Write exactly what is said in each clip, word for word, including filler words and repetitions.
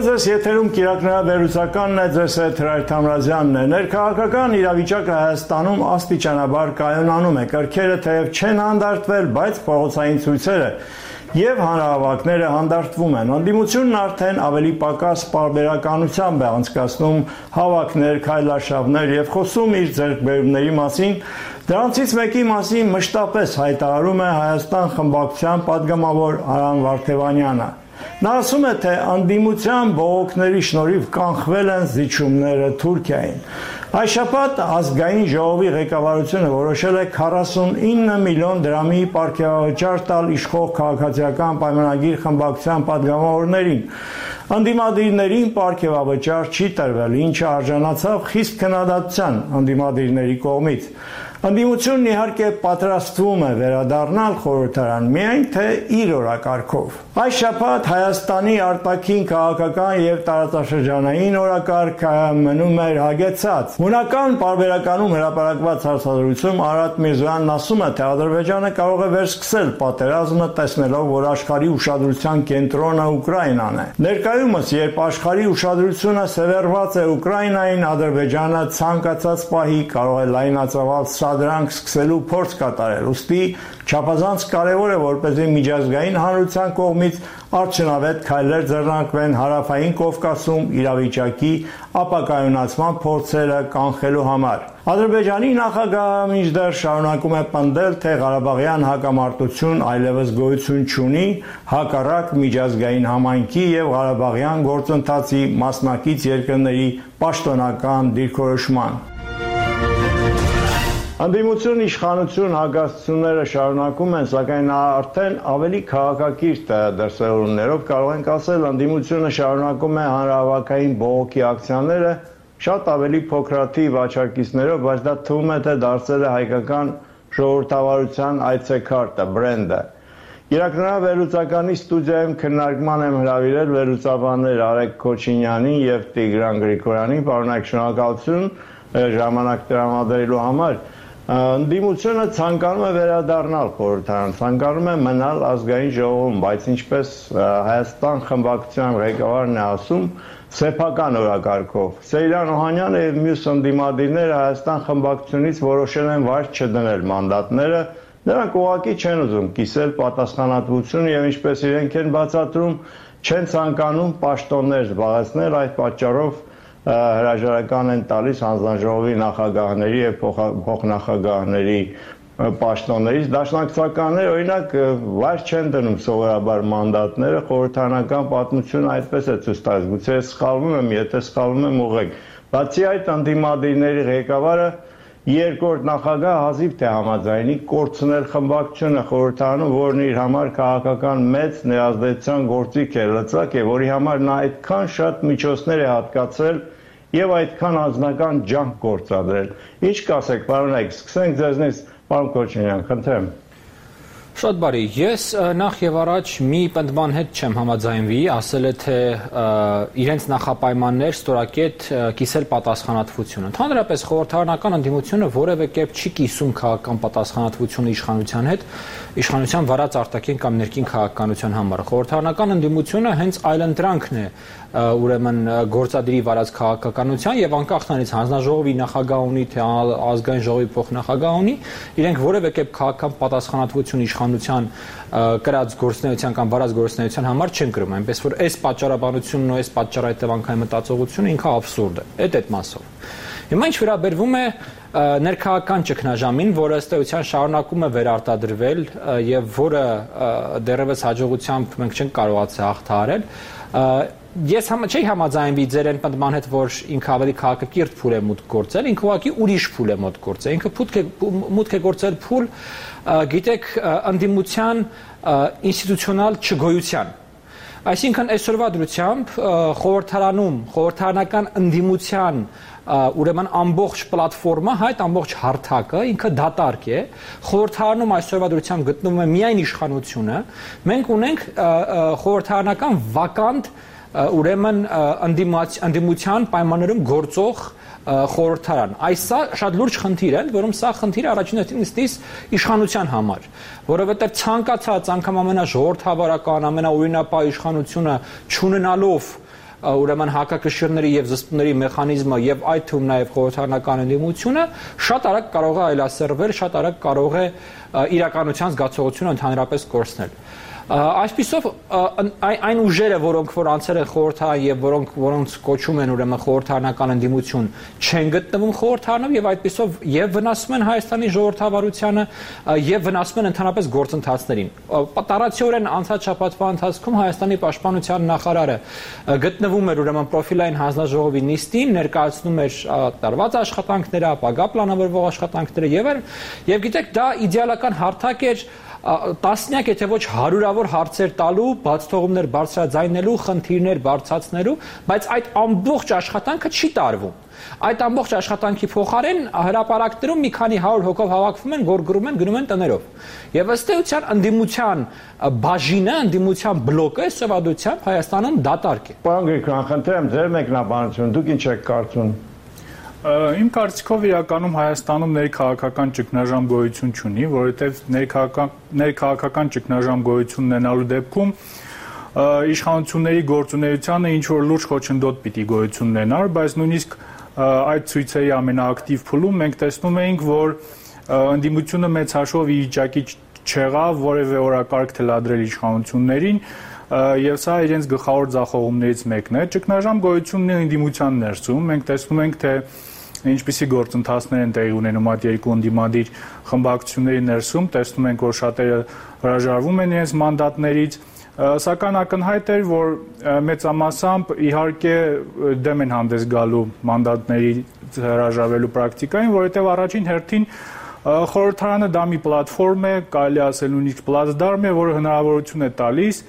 ձեզ եթերում կիրակնահավերուսականն է, ձեզ հետ Հրայր Թամրազյանն է։ Ներքաղաքական իրավիճակը Հայաստանում աստիճանաբար կայունանում է։ Կրքերը թեև չեն հանդարտվել, բայց փողոցային ցույցերը եւ հանրահավաքները հանդարտվում են։ Ընդդիմությունն արդեն ավելի պակաս պարբերականությամբ է անցկացնում հավաքներ, քայլարշավներ եւ խոսում իր ձեռքբերումների մասին։ Դրանցից մեկի մասին մշտապես հայտարարում է Հայաստան խմբակցության падգամավոր Արամ Վարդևանյանը։ Նա ասում է, թե ընդդիմության բողոքների շնորհիվ կանխվել են զիջումները Թուրքիային։ Այս շաբաթ ազգային ժողովի ղեկավարությունը որոշել է քառասունինը միլիոն դրամի պարգևավճար տալ իշխող քաղաքացիական պայմանագիր խմբակցության падգամավորներին։ Ընդդիմադիրներին պարգևավճար չի տրվել, ինչը արժանացավ խիստ քննադատության ընդդիմադիրների կողմից։ Ընդդիմությունն իհարկե պատրաստվում է վերադառնալ խորհրդարան, միայն թե իր օրակարգով։ Այս շաբաթ Հայաստանի արտաքին քաղաքական եւ տարածաշրջանային օրակարգը մնում էր հագեցած։ Հունական պարբերականում հրապարակված հարցազրույցում Արարատ Միրզոյանն ասում է, թե Ադրբեջանը կարող է վերսկսել պատերազմը, տեսնելով, որ աշխարհի ուշադրության կենտրոնը Ուկրաինան է։ Ներկայումս, երբ աշխարհի ուշադրությունը սևեռված է Ուկրաինային, Ադրբեջանը ցանկացած պահի կարող է լայնածավալ դրանք սկսելու փորձ կատարել։ Ուստի չափազանց կարևոր է, որպեսզի միջազգային հանրության կողմից արդյունավետ քայլեր ձեռնարկվեն հարավային Կովկասում իրավիճակի ապակայունացման փորձերը կանխելու համար։ Ադրբեջանի նախագահը մինչդեռ շարունակում է պնդել, թե Ղարաբաղյան հակամարտություն այլևս գոյություն չունի, հակառակ միջազգային համայնքի եւ Ղարաբաղյան գործընթացի մասնակից երկրների պաշտոնական դիրքորոշման։ Ընդդիմություն իշխանություն հակասությունները շարունակում են, սակայն արդեն ավելի քաղաքակիրթ դրսևորումներով կարող ենք ասել, ընդդիմությունը շարունակում է հանրահավաքային բողոքի ակցիաները շատ ավելի փոքրաթիվ աչակիցներով, բայց դա թվում է, թե դարձել է հայկական ժողովրդավարության այցեքարտը, բրենդը։ Կիրակնահավերուսականի ստուդիայում քննարկման եմ հրավիրել վերլուծաբաններ Արեգ Քոչինյանին եւ Տիգրան Գրիգորյանին, պարոնայք, շնորհակալություն ժամանակ տրամադրելու համար։ Ընդդիմությունը ցանկանում է վերադառնալ խորհրդարան, ցանկանում է մնալ ազգային ժողովում, բայց ինչպես Հայաստան խմբակցության ղեկավարն է ասում, սեփական օրակարգով։ Սեյրան Օհանյանը եւ մյուս ընդդիմադիրները Հայաստան խմբակցությունից որոշել են վայր չդնել մանդատները, նրանք ուղղակի չեն ուզում կիսել պատասխանատվությունը եւ ինչպես իրենք են բացատրում, չեն ցանկանում պաշտոններ զբաղեցնել, այդ պատճառով հրաժարական են տալիս հանձնաժողովի նախագահների եւ փոխնախագահների պաշտոններից։ Դաշնակցականները օրինակ վայր չեն դնում սովորաբար մանդատները, խորհրդարանական պատմությունը այդպես է ցույց տալիս, գուցե սխալվում եմ, եթե սխալվում եմ ուղղեք։ Բացի այդ, ընդդիմադիրների ղեկավարը երկրորդ նախագահ հազիվ թե համաձայնի կորցնել խմբակցությունը խորհրդարանում, որն իր համար քաղաքական մեծ ներազդեցության գործիք է լծակ եւ որի համար նա այդքան շատ միջոցներ է հատկացրել եւ այդքան անձնական ջանք գործադրել։ Ինչ կասեք, պարոնայք, սկսենք ձեզնից, պարոն Քոչինյան, խնդրեմ։ Շատ բարի, ես նախ եւ առաջ մի պնդման հետ չեմ համաձայնվի, ասել է թե իրենց նախապայմաններ ստորակետ կիսել պատասխանատվությունը։ Ընդհանրապես խորհրդարանական ընդդիմությունը որևէ կերպ չի կիսում քաղաքական պատասխանատվությունը իշխանության հետ, իշխանության վարած արտաքին կամ ներքին քաղաքականության համար։ Խորհրդարանական ընդդիմությունը հենց այլընտրանքն է ուրեմն գործադրի վարած քաղաքականության եւ անկախ նրանից հանձնաժողովի նախագահ ունի թե ազգային ժողովի փոխնախագահ ունի, իրենք որևէ կերպ քաղաքական պատասխանատվություն իշխանության կրած գործունեության կամ վարած գործունեության համար չեն կրում, այնպես որ այս պատճառաբանությունն ու այս պատճառայտևանքային մտածողությունը ինքը աբսուրդ է, այդ այդ մասով։ Հիմա ինչ վերաբերվում է ներքաղաքական ճգնաժամին, որը ըստ էության շարունակում է վերարտադրվել եւ որը դեռևս հաջողությամբ մենք չենք կարողացել հաղթահարել, ես չի համաձայնվի ձեր այն պնդման հետ, որ ինքը ավելի քաղաքակիրթ փուլ է մուտք գործել, ինքը ուղղակի ուրիշ փուլ է մուտք գործել, ինքը մուտք է գործել փուլ, գիտեք, ընդդիմության ինստիտուցիոնալ չգոյության։ Այսինքն այսօրվա դրությամբ խորհրդարանում խորհրդարանական ընդդիմության ուրեմն ամբողջ պլատֆորմը, այդ ամբողջ հարթակը ինքը դատարկ է, խորհրդարանում այսօրվա դրությամբ գտնվում է միայն իշխանությունը, մենք ունենք խորհրդարանական վականտ ուրեմն ընդդիմության պայմաններում գործող խորհրդարան։ Այս սա շատ լուրջ խնդիր է, որում սա խնդիրը առաջին նստից իշխանության համար, որովհետև ցանկացած անգամ ամենաժողովրդավարական, ամենաօրինապահ իշխանությունը չունենալով ուրեմն հակակշիռների եւ զսպումների մեխանիզմը եւ այդ թվում նաեւ խորհրդարանական ընդդիմությունը շատ արագ կարող է այլասերվել, շատ արագ կարող է իրականության զգացողությունը ընդհանրապես կորցնել։ Այսպիսով այն ուժերը, որոնք որ անցել են խորհրդարան եւ որոնք որոնց կոչում են ուրեմն խորհրդարանական ընդդիմություն, չեն գտնվում խորհրդարանում եւ այդպիսով եւ վնասում են Հայաստանի ժողովրդավարությանը եւ վնասում են ընդհանրապես գործընթացներին։ Տարածիորեն անցած շաբաթվա ընթացքում Հայաստանի պաշտպանության նախարարը գտնվում էր ուրեմն պրոֆիլային հանձնաժողովի նիստին, ներկայացնում էր տարված աշխատանքները, ապագա պլանավորվող աշխատանքները եւ այլն, եւ գիտեք, դա իդեալական հարթակ էր տասնյակ, եթե ոչ հարյուրավոր հարցեր տալու, բացթողումներ բարձրաձայնելու, խնդիրներ բարձրացնելու, բայց այդ ամբողջ աշխատանքը չի տարվում։ Այդ ամբողջ աշխատանքի փոխարեն հրապարակներում մի քանի հարյուր հոգով հավաքվում են, գորգրում են, գնում են տներով։ Եվ ըստ էության ընդդիմության բաժինը, ընդդիմության բլոկը սովորությամբ Հայաստանում դատարկ է։ Պարոն Գրիգորյան, խնդրեմ, ձեր մեկնաբանություն, դուք ինչ եք կարծում։ Իմ կարծիքով իրականում Հայաստանում ներքաղաքական ճգնաժամ գոյություն չունի, որովհետև ներքաղաքական ճգնաժամ գոյություն ունենալու դեպքում իշխանությունների գործունեությանը ինչ որ լուրջ խոչընդոտ պիտի գոյություն ունենար, բայց նույնիսկ այդ ցույցերի ամենաակտիվ փուլում մենք տեսնում էինք, որ ընդդիմությունը մեծ հաշվով ի վիճակի չեղավ որևէ օրակարգ թելադրել իշխանություններին, եւ սա իրենց գլխավոր ձախողումներից մեկն է։ Ճգնաժամ գոյություն ունի ընդդիմության ներսում, մենք տեսնում ենք, թե ինչպիսի գործընթացներ են տեղի ունենում այդ երկու ընդդիմադիր խմբակցությունների ներսում, տեսնում ենք, որ շատերը հրաժարվում են իրենց մանդատներից, սակայն ակնհայտ էր, որ մեծամասամբ իհարկե դեմ են հանդես գալու մանդատների հրաժարվելու պրակտիկային, որովհետև առաջին հերթին խորհրդարանը դա մի պլատֆորմ է, կարելի ասել նույնիսկ պլացդարմ է, որը հնարավորություն է տալիս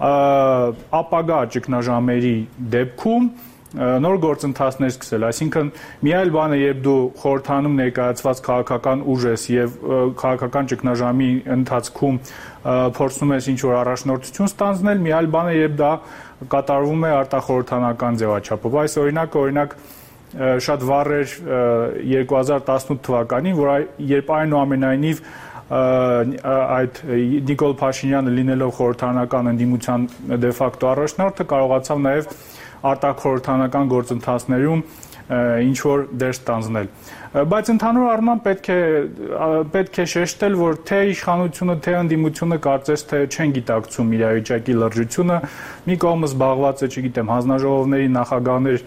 ապագա ճգնաժամերի դեպքում նոր գործընթացներ սկսել, այսինքն մի այլ բան է, երբ դու խորհրդարանում ներկայացված քաղաքական ուժ ես եւ քաղաքական ճգնաժամի ընթացքում փորձում ես ինչ-որ առաջնորդություն ստանձնել, մի այլ բան է, երբ դա կատարվում է արտախորհրդարանական ձևաչափով։ Այս օրինակը օրինակ շատ վառ էր երկու հազար տասնութ թվականին, որ երբ այնուամենայնիվ այդ Նիկոլ Փաշինյանը լինելով խորհրդարանական ընդդիմության դե ֆակտո առաջնորդը կարողացավ նաև արտաքորհրդարանական գործընթացներում ինչ որ դեր ստանձնել։ Բայց ընդհանուր առմամբ պետք է պետք է շեշտել, որ թե իշխանությունը, թե ընդդիմությունը կարծես թե չեն գիտակցում իրավիճակի լրջությունը, մի կողմը զբաղված է, չգիտեմ, հանձնաժողովների նախագահներ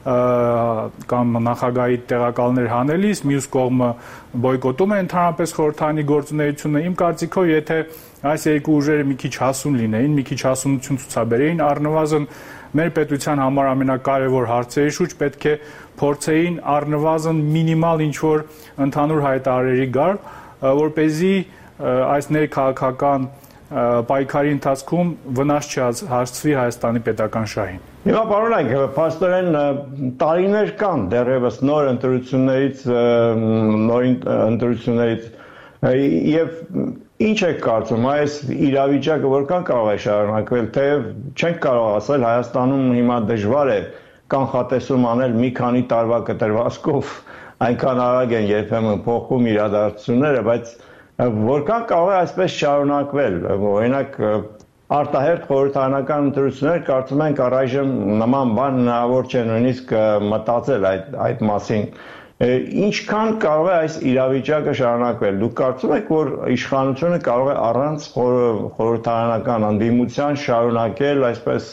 կամ նախագահի տեղակալներ հանելիս, մյուս կողմը բոյկոտում է ընդհանրապես խորհրդարանի գործունեությունը։ Իմ կարծիքով, եթե այս երկու ուժերը մի քիչ հասուն լինեին, մի քիչ հասունություն ցուցաբերեին, առնվազն մեր պետության համար ամենակարևոր հարցերի շուրջ պետք է փորձեին առնվազն մինիմալ ինչ-որ ընդհանուր հայտարարերի գալ, որպեսզի այս ներքաղաքական պայքարի ընթացքում վնաս չհասցվի Հայաստանի պետական շահին։ Հիմա պարոնայք, փաստորեն տարիներ կան դեռևս նոր ընտրություններից, նոր ընտրություններից եւ ինչ եք կարծում, այս իրավիճակը որքան կարող է շարունակվել, թեև չենք կարող ասել Հայաստանում հիմա դժվար է կանխատեսում անել մի քանի տարվա կտրվածքով, այնքան արագ են երբեմն փոխում իրադարձությունները, բայց որքան կարող է այսպես շարունակվել, օրինակ արտահերթ խորհրդարանական ընտրություններ կարծում ենք առայժմ նման բան հնարավոր չէ նույնիսկ մտածել այդ այդ մասին։ Ինչքան կարող է այս իրավիճակը շարունակվել։ Դուք կարծում եք, որ իշխանությունը կարող է առանց խորհրդարանական ընդդիմության շարունակել այսպես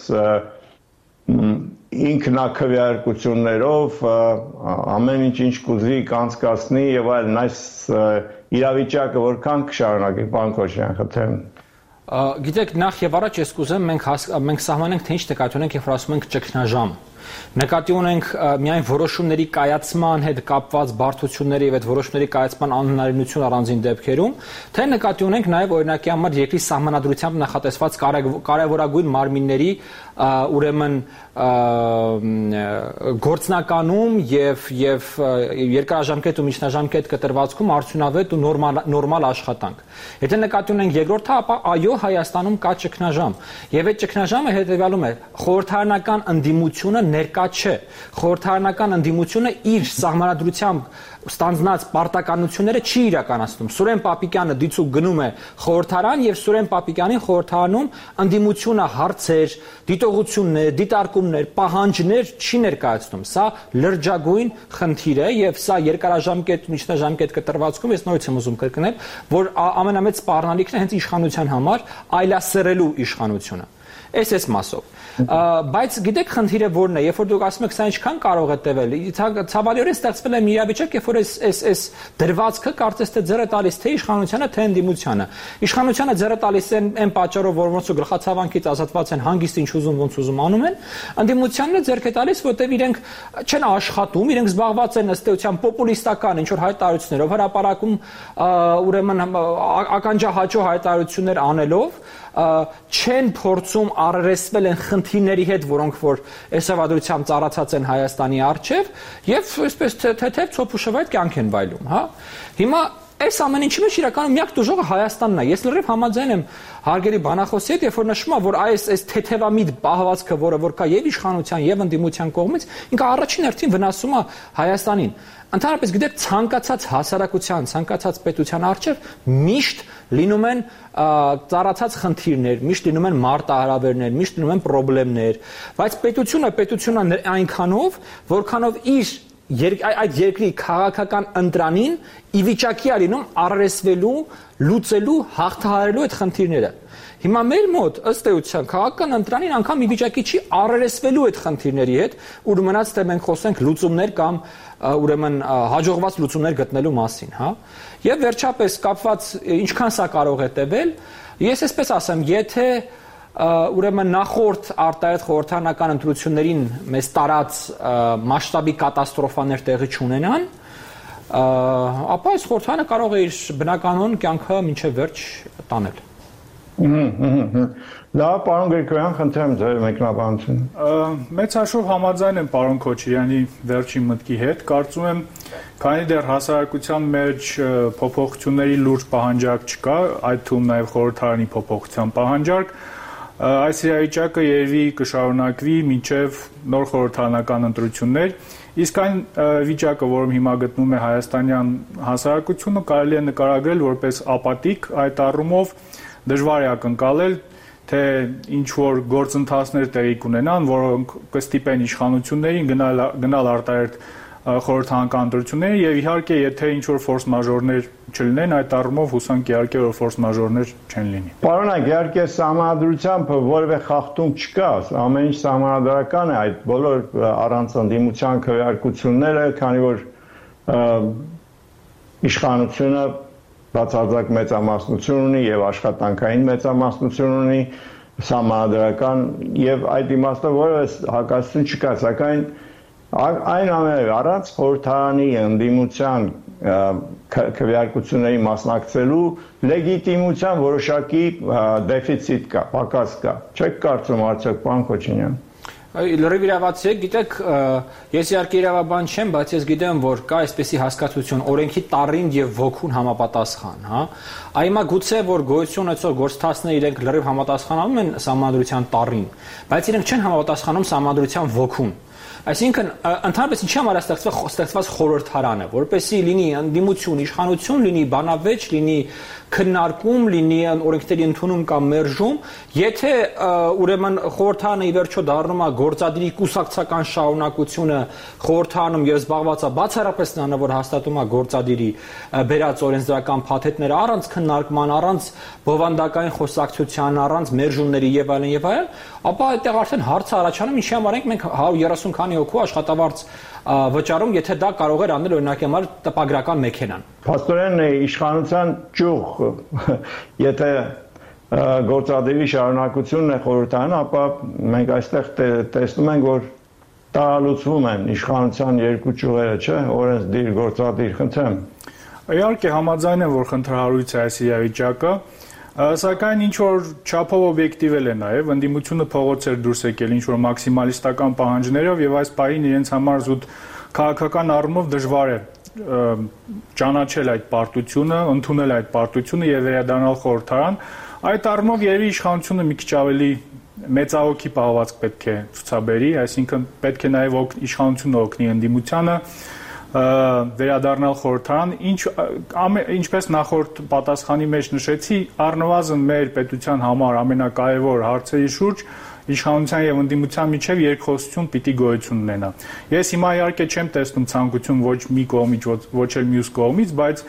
ինքնակվեարկություններով ամեն ինչ ինչ կուզի կանցկացնի եւ այլն, այս իրավիճակը որքան կշարունակի, պարոն Քոչարյան, խնդրեմ։ Գիտեք, նախ եւ առաջ ես կուզեմ մենք մենք սահմանենք, թե ինչ նկատի ունենք, երբ ասում ենք ճգնաժամ։ Նկատի ունենք միայն որոշումների կայացման հետ կապված բարդությունների եւ այդ որոշումների կայացման անհնարինություն առանձին դեպքերում, թե նկատի ունենք նաեւ օրինակի համար երկրի սահմանադրությամբ նախատեսված կարևորագույն մարմինների ուրեմն գործնականում եւ եւ երկարաժամկետ ու միջնաժամկետ կտրվածքում արդյունավետ ու նորմալ նորմալ աշխատանք։ Եթե նկատի ունենք երկրորդը, ապա այո, Հայաստանում կա ճգնաժամ եւ այդ ճգնաժամը հետեւյալում է՝ խորհրդարանական ընդդիմությունը ներկա չէ։ Խորհրդարանական ընդդիմությունը իր սահմանադրությամբ ստանձնած պարտականությունները չի իրականացնում։ Սուրեն Պապիկյանը դիցուկ գնում է խորհրդարան եւ Սուրեն Պապիկյանին խորհրդարանում ընդդիմությունը հարցեր, դիտողություններ, դիտարկումներ, պահանջներ չի ներկայացնում։ Սա լրջագույն խնդիր է եւ սա երկարաժամկետ, միջնաժամկետ կտրվածքում ես նորից եմ ուզում կրկնել, որ ամենամեծ սպառնալիքն է հենց իշխանության համար այլասերելու իշխանությունը։ Այս էս մասով։ Բայց գիտեք խնդիրը որն է, երբ որ դուք ասում եք սա ինչքան կարող է տևել, ցավալիորեն ստեղծվել է մի իրավիճակ, երբ որ այս այս այս դրվածքը կարծես թե ձեռը տալիս թե իշխանությանը, թե ընդդիմությանը։ Իշխանությանը ձեռը տալիս են այն պատճառով, որ ոնց որ գլխացավանքից ազատված են, հանգիստ ինչ ուզում, ոնց ուզում անում են, ընդդիմությանն է ձեռք է տալիս, որտեղ իրենք չեն աշխատում, իրենք զբաղված են ըստ էության պոպուլիստական ինչ որ հայտարարություններով, հրապարակում ուրեմն ականջահաճո հայտարարություններ անելով չեն փորձում առերեսվել են խնդիրների հետ, որոնք որ էսավադրությամբ ծառացած են Հայաստանի առջև եւ այսպես թեթև ցոփուշվայտ կյանք են վայելում, հա։ Հիմա այս ամեն ինչի մեջ իրականում միակ դժողը Հայաստանն է։ Ես լրիվ համաձայն եմ հարգելի բանախոսի հետ, երբ որ նշում է, որ այս այս թեթևամիտ պահվածքը, որը որ կա եւ իշխանության եւ ընդդիմության կողմից, ինքը առաջին հերթին վնասում է Հայաստանին։ Ընդհանրապես գիտեք, ցանկացած հասարակության, ցանկացած պետության առջև միշտ լինում են ծառացած խնդիրներ, միշտ լինում են մարտահրավերներ, միշտ լինում են խնդիրներ, բայց պետությունը պետությունը այնքանով, որքանով իր այդ երկրի քաղաքական ընտրանին ի վիճակի է լինում առերեսվելու, լուծելու, հաղթահարելու այդ խնդիրները։ Հիմա մեր մոտ ըստ էության քաղաքական ընտրանին անգամ ի վիճակի չի առերեսվելու այդ խնդիրների հետ, ուր մնաց թե մենք խոսենք լուծումներ կամ ուրեմն հաջողված լուծումներ գտնելու մասին, հա։ Եվ վերջապես կապված ինչքան սա կարող է տևել, ես այսպես ասեմ, եթե ուրեմն նախորդ արտահայտ խորհրդարանական ընտրություններին մեզ տարած մասշտաբի կատաստրոֆաներ տեղի չունենան, ապա այս խորհրդարանը կարող է իր բնականon կյանքը մինչև վերջ տանել։ Լավ, պարոն Գրիգորյան, խնդրեմ ձեր մեկնաբանությունը։ Մեծ հաշվով համաձայն եմ պարոն Քոչարյանի վերջին մտքի հետ, կարծում եմ, քանի դեռ հասարակության մեջ փոփոխությունների լուրջ պահանջարկ չկա, այդ թվում նաև խորհրդարանի փոփոխության պահանջարկ, այս իրավիճակը երևի կշարունակվի մինչև նոր խորհրդարանական ընտրություններ, իսկ այն վիճակը, որում հիմա գտնվում է հայաստանյան հասարակությունը, կարելի է նկարագրել որպես ապատիկ, այդ առումով դժվար է ակնկալել, թե ինչ որ գործընթացներ տեղի կունենան, որոնք կստիպեն իշխանություններին գնալ գնալ արտահայտ խորհրդարանական ընտրությունների եւ իհարկե եթե ինչ որ ֆորս մաժորներ չլինեն, այդ առումով հուսանք իհարկե որ ֆորս մաժորներ չեն լինի։ Պարոնակ, իհարկե սահմանադրությամբ որևէ խախտում չկա, ամեն ինչ սահմանադրական է, այդ բոլոր առանց ընդդիմության քվեարկությունները, քանի որ իշխանությունը բացարձակ մեծամասնություն ունի եւ աշխատանքային մեծամասնություն ունի, սահմանադրական եւ այդ իմաստով որևէ հակասություն չկա, սակայն այն ամենը առանց խորհրդարանի ընդդիմության քվեարկությունների մասնակցելու լեգիտիմության որոշակի դեֆիցիտ կա, պակաս կա։ Չեք կարծում արդյոք, պարոն Քոչարյան։ Լրիվ իրավացի եք, գիտեք, ես իհարկե իրավաբան չեմ, բայց ես գիտեմ, որ կա այսպեսի հասկացություն, օրենքի տառին եւ ոգուն համապատասխան, հա։ Այմա գուցե որ գոյություն ունեցող գործընթացները իրենք լրիվ համապատասխանանում են սահմանադրության տառին, բայց իրենք չեն համապատասխանում սահմանադրության ոգուն։ Այսինքն ընդհանրապես ինչի համար է ստեղծված խորհրդարանը, որպեսզի լինի ընդդիմություն, իշխանություն, լինի բանավեճ, լինի քննարկում, լինի օրենքների ընդունում կամ մերժում, եթե ուրեմն խորհրդարանը ի վերջո դառնում է գործադիրի կուսակցական շարունակությունը խորհրդարանում եւ զբաղված է բացառապես նրանով, որ հաստատում է գործադիրի բերած օրենսդրական փաթեթները առանց քննարկման, առանց բովանդակային խոսակցության, առանց մերժումների եւ այլն եւ այլն, ապա այդտեղ արդեն հարցը առաջանում, ինչի համար ենք մենք հարյուր երեսուն քանի հոգու աշխատավարձ վճարում, եթե դա կարող էր անել օրինակ համար տպագրական մեքենան։ Փաստորեն իշխանության ճյուղ, եթե գործադիրի շարունակությունն է խորհրդարանը, ապա մենք այստեղ տեսնում ենք, որ տարալուծվում են իշխանության երկու ճյուղերը, չէ՞, օրենսդիր, գործադիր, խնդրեմ։ Իհարկե համաձայն եմ, որ խնդրահարույց է այս իրավիճակը, սակայն ինչ որ չափով օբյեկտիվել է նաև ընդդիմությունը փողոց էր դուրս եկել ինչ որ մաքսիմալիստական պահանջներով եւ այս պահին իրենց համար զուտ քաղաքական առումով դժվար է ճանաչել այդ պարտությունը, ընդունել այդ պարտությունը եւ վերադառնալ խորհրդարան։ Այդ առումով երևի իշխանությունը մի քիչ ավելի մեծահոգի պահվածք պետք է ցուցաբերի, այսինքն պետք է նաև իշխանությունը օգնի ընդդիմությանը վերադառնալ խորհրդարան, ինչ ինչպես նախորդ պատասխանի մեջ նշեցի, առնվազն մեր պետության համար ամենակարևոր հարցերի շուրջ իշխանության եւ ընդդիմության միջև երկխոսություն պիտի գոյություն ունենա։ Ես հիմա իհարկե չեմ տեսնում ցանկություն ոչ մի կողմից, ոչ էլ մյուս կողմից, բայց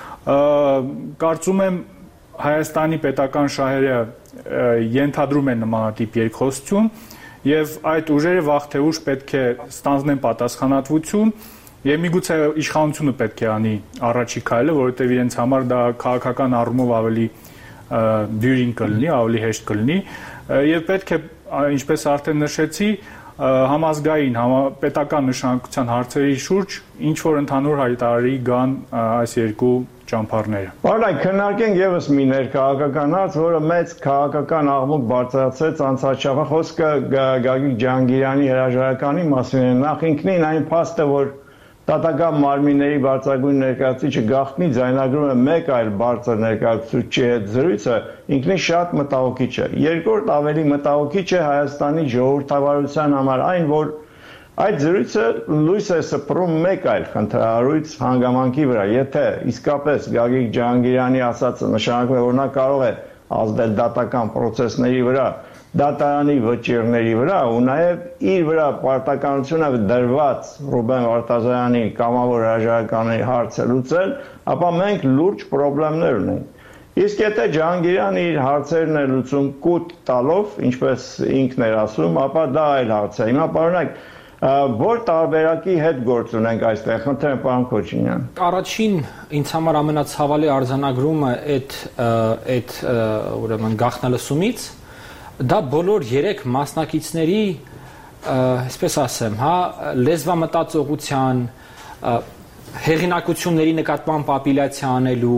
կարծում եմ Հայաստանի պետական շահերը ենթադրում են նմանատիպ երկխոսություն եւ այդ ուժերը վաղ թե ուշ պետք է ստանձնեն պատասխանատվություն եւ միգուցե իշխանությունը պետք է անի առաջի քայլը, որովհետեւ իրենց համար դա քաղաքական առումով ավելի դյուրին կլինի, ավելի հեշտ կլինի եւ պետք է, ինչպես արդեն նշեցի, համազգային, պետական նշանակության հարցերի շուրջ ինչ որ ընդհանուր հայտարարի գան այս երկու ճամփարները։ Բարոյ, քննարկենք եւս մի ներքաղաքական հարց, որը մեծ քաղաքական աղմուկ բարձրացրեց անցած խոսքը Գագիկ Ջհանգիրյանի հրաժարականի մասին է։ Նախ ինքնին այն փաստը, որ Տատական մարմինների բարձրագույն ներկայացուցիչը գաղտնի ձայնագրում է մեկ այլ բարձր ներկայացուցիչի հետ զրույցը, ինքնին շատ մտահոգիչ է։ Երկրորդ ավելի մտահոգիչ է Հայաստանի ժողովրդավարության համար այն, որ այդ զրույցը լույս է սփռում մեկ այլ խնդրահարույց հանգամանքի վրա։ Եթե իսկապես Գագիկ Ջհանգիրյանի ասածը նշանակում է, որ նա կարող է ազդել դատական պրոցեսների վրա, դատարանի վճիռների վրա ու նաև իր վրա պարտականությունը դրված Ռուբեն Վարդազարյանի կամավոր հրաժարականի հարցը լուծել, ապա մենք լուրջ խնդիրներ ունենք։ Իսկ եթե Ջհանգիրյանը իր հարցերն է լուծում կուտ տալով, ինչպես ինքն էր ասում, ապա դա այլ հարց է։ Հիմա պարոնակ, որ տարբերակի հետ գործ ունենք այստեղ, խնդրեմ պարոն Քոչինյան։ Առաջին ինձ համար ամենացավալի արձանագրումը այդ այդ ուրեմն գաղտնալսումից դա բոլոր երեք մասնակիցների, այսպես ասեմ, հա, լեզվամտածողության, հեղինակությունների նկատմամբ ապելյացիա անելու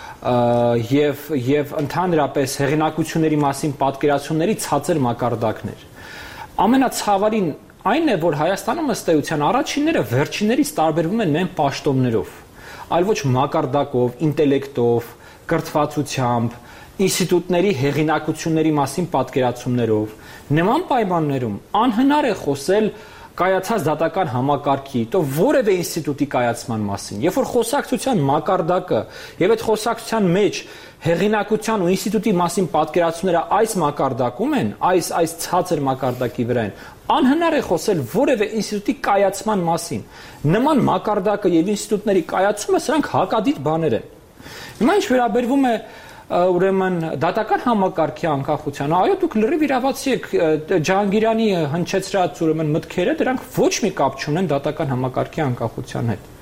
եւ եւ ընդհանրապես հեղինակությունների մասին պատկերացումների ցածր մակարդակներ։ Ամենացավալին այն է, որ Հայաստանում ըստ էության առաջինները վերջիններից տարբերվում են մեն պաշտոններով, այլ ոչ մակարդակով, ինտելեկտով, կրթվածությամբ, ինստիտուտների հեղինակությունների մասին պատկերացումներով։ Նման պայմաններում անհնար է խոսել կայացած դատական համակարգի, то որևէ ինստիտուտի կայացման մասին։ Երբ որ խոսակցության մակարդակը եւ այդ խոսակցության մեջ հեղինակության ու ինստիտուտի մասին պատկերացումները այս մակարդակում են, այս այս ցածր մակարդակի վրա են, անհնար է խոսել որևէ ինստիտուտի կայացման մասին։ Նման մակարդակը եւ ինստիտուտների կայացումը սրանք հակադիր բաներ են։ Հիմա ինչ վերաբերվում է ուրեմն դատական համակարգի անկախության, այո, դուք լրիվ իրավացի եք, Ջհանգիրյանի հնչեցրած ուրեմն մտքերը դրանք ոչ մի կապ չունեն դատական համակարգի անկախության հետ։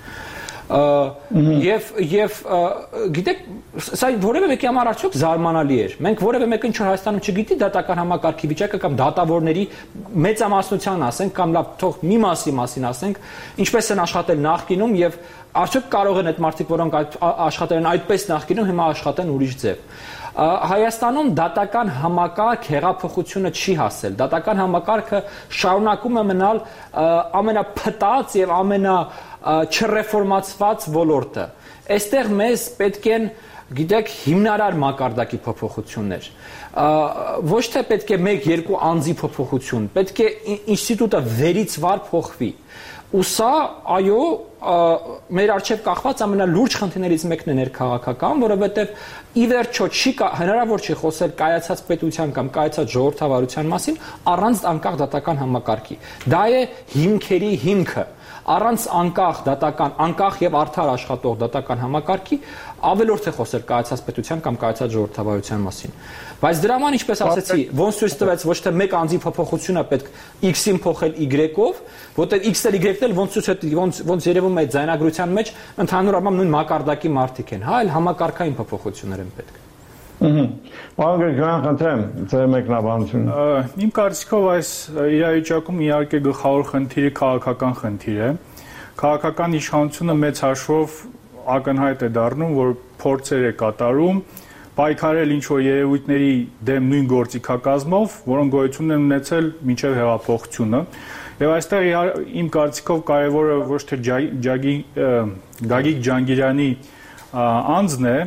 Եվ եւ գիտեք, սա որևէ մեկի համար արդյոք զարմանալի էր։ Մենք որևէ մեկը ինչ որ Հայաստանում չգիտի դատական համակարգի վիճակը կամ դատավորների մեծամասնության ասենք կամ լավ թող մի մասի մասին ասենք, ինչպես են աշխատել նախկինում եւ արդյոք կարող են այդ մարդիկ, որոնք աշխատել են այդպես նախկինում, հիմա աշխատեն ուրիշ ձև։ Հայաստանում դատական համակարգ հեղափոխությունը չի հասել։ Դատական համակարգը շարունակում է մնալ ամենափտած եւ ամենա չռեֆորմացված ոլորտը։ Այստեղ մեզ պետք են, գիտեք, հիմնարար մակարդակի փոփոխություններ։ Ոչ թե պետք է մեկ-երկու անձի փոփոխություն, պետք է ինստիտուտը վերից վար փոխվի։ Ու սա, այո, մեր առջև կախված ամենալուրջ խնդիրներից մեկն է ներքաղաքական, որովհետև ի վերջո չի հնարավոր չի խոսել կայացած պետության կամ կայացած ժողովրդավարության մասին առանց անկախ դատական համակարգի։ Դա է հիմքերի հիմքը։ Առանց անկախ դատական, անկախ եւ արդար աշխատող դատական համակարգի ավելորդ է խոսել կայացած պետության կամ կայացած ժողովրդավարության մասին։ Բայց դրա ման, ինչպես ասացի, ոնց ցույց տվեց ոչ թե մեկ անձի փոփոխությունը պետք X-ին փոխել Y-ով, որտեղ X-ը Y-ն էլ ոնց ցույց է ոնց ոնց երևում է ձայնագրության մեջ ընդհանուր առմամբ նույն մակարդակի մարդիկ են, հա, այլ համակարգային փոփոխություններ են պետք։ Ահա։ Պարոն Գրիգորյան, խնդրեմ, ձեր մեկնաբանությունը։ Իմ կարծիքով այս իրավիճակում իհարկե գլխավոր խնդիրը քաղաքական խնդիր է։ Քաղաքական իշխանությունը մեծ հաշվով ակնհայտ է դառնում, որ փորձեր է կատարում պայքարել ինչ-որ երևույթների դեմ նույն գործիքակազմով, որոնք գոյություն են ունեցել մինչև հեղափոխությունը։ Եվ այստեղ իմ կարծիքով կարևորը ոչ թե Գագիկ Ջհանգիրյանի անձն է,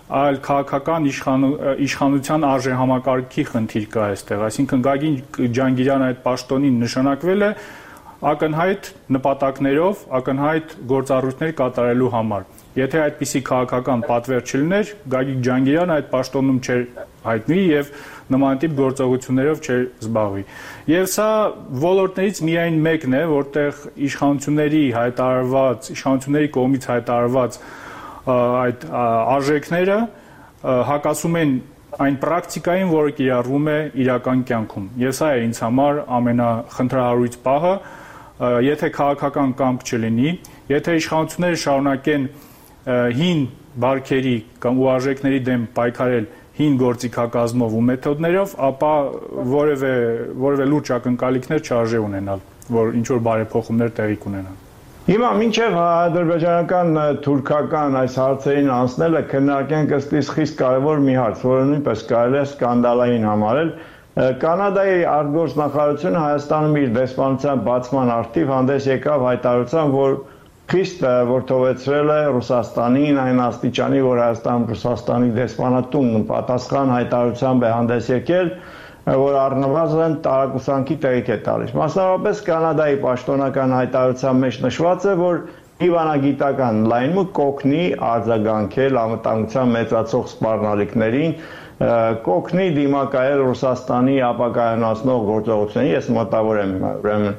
այլ քաղաքական իշխանության արժեհամակարգի խնդիր կա այստեղ, այսինքն Գագիկ Ջանգիրյանը այդ պաշտոնին նշանակվել է ակնհայտ նպատակներով, ակնհայտ գործառույթներ կատարելու համար։ Եթե այդպիսի քաղաքական պատվեր չլիներ, Գագիկ Ջանգիրյանը այդ պաշտոնում չէր հայտնվի եւ նման տիպ գործողություններով չէր զբաղվի։ Եվ սա ոլորտներից միայն մեկն է, որտեղ իշխանությունների հայտարարված, իշխանությունների կողմից հայտարարված այդ արժեքները հակասում են այն պրակտիկային, որը կիրառվում է իրական կյանքում։ Եվ սա է ինձ համար ամենախնդրահարույց պահը, եթե քաղաքական կամք չլինի, եթե իշխանությունները շարունակեն հին բարքերի կամ ու արժեքների դեմ պայքարել հին գործիքակազմով ու մեթոդներով, ապա որևէ որևէ լուրջ ակնկալիքներ չարժե ունենալ, որ ինչ որ բարեփոխումներ տեղի կունենան։ Հիմա մինչև ադրբեջանական թուրքական այս հարցերին անցնելը քննարկենք ըստիս խիստ կարևոր մի հարց, որը նույնպես կարելի է սկանդալային համարել։ Կանադայի արտգործնախարարությունը Հայաստանում իր դեսպանության բացման արդիվ հանդես եկավ հայտարարությամբ, որ խիստ որդովեցրել է Ռուսաստանին այն աստիճանի, որ Հայաստանում Ռուսաստանի դեսպանատունն պատասխան հայտարարությամբ է հանդես եկել, որ առնվազն տարակուսանքի տեղիք է տալիս։ Մասնավորապես Կանադայի պաշտոնական հայտարարության մեջ նշված է, որ դիվանագիտական լայնումը կօգնի արձագանքել անվտանգության մեծացող սպառնալիքներին, կօգնի դիմակայել Ռուսաստանի ապակայունացնող գործողություններին, ես մտավոր եմ ուրեմն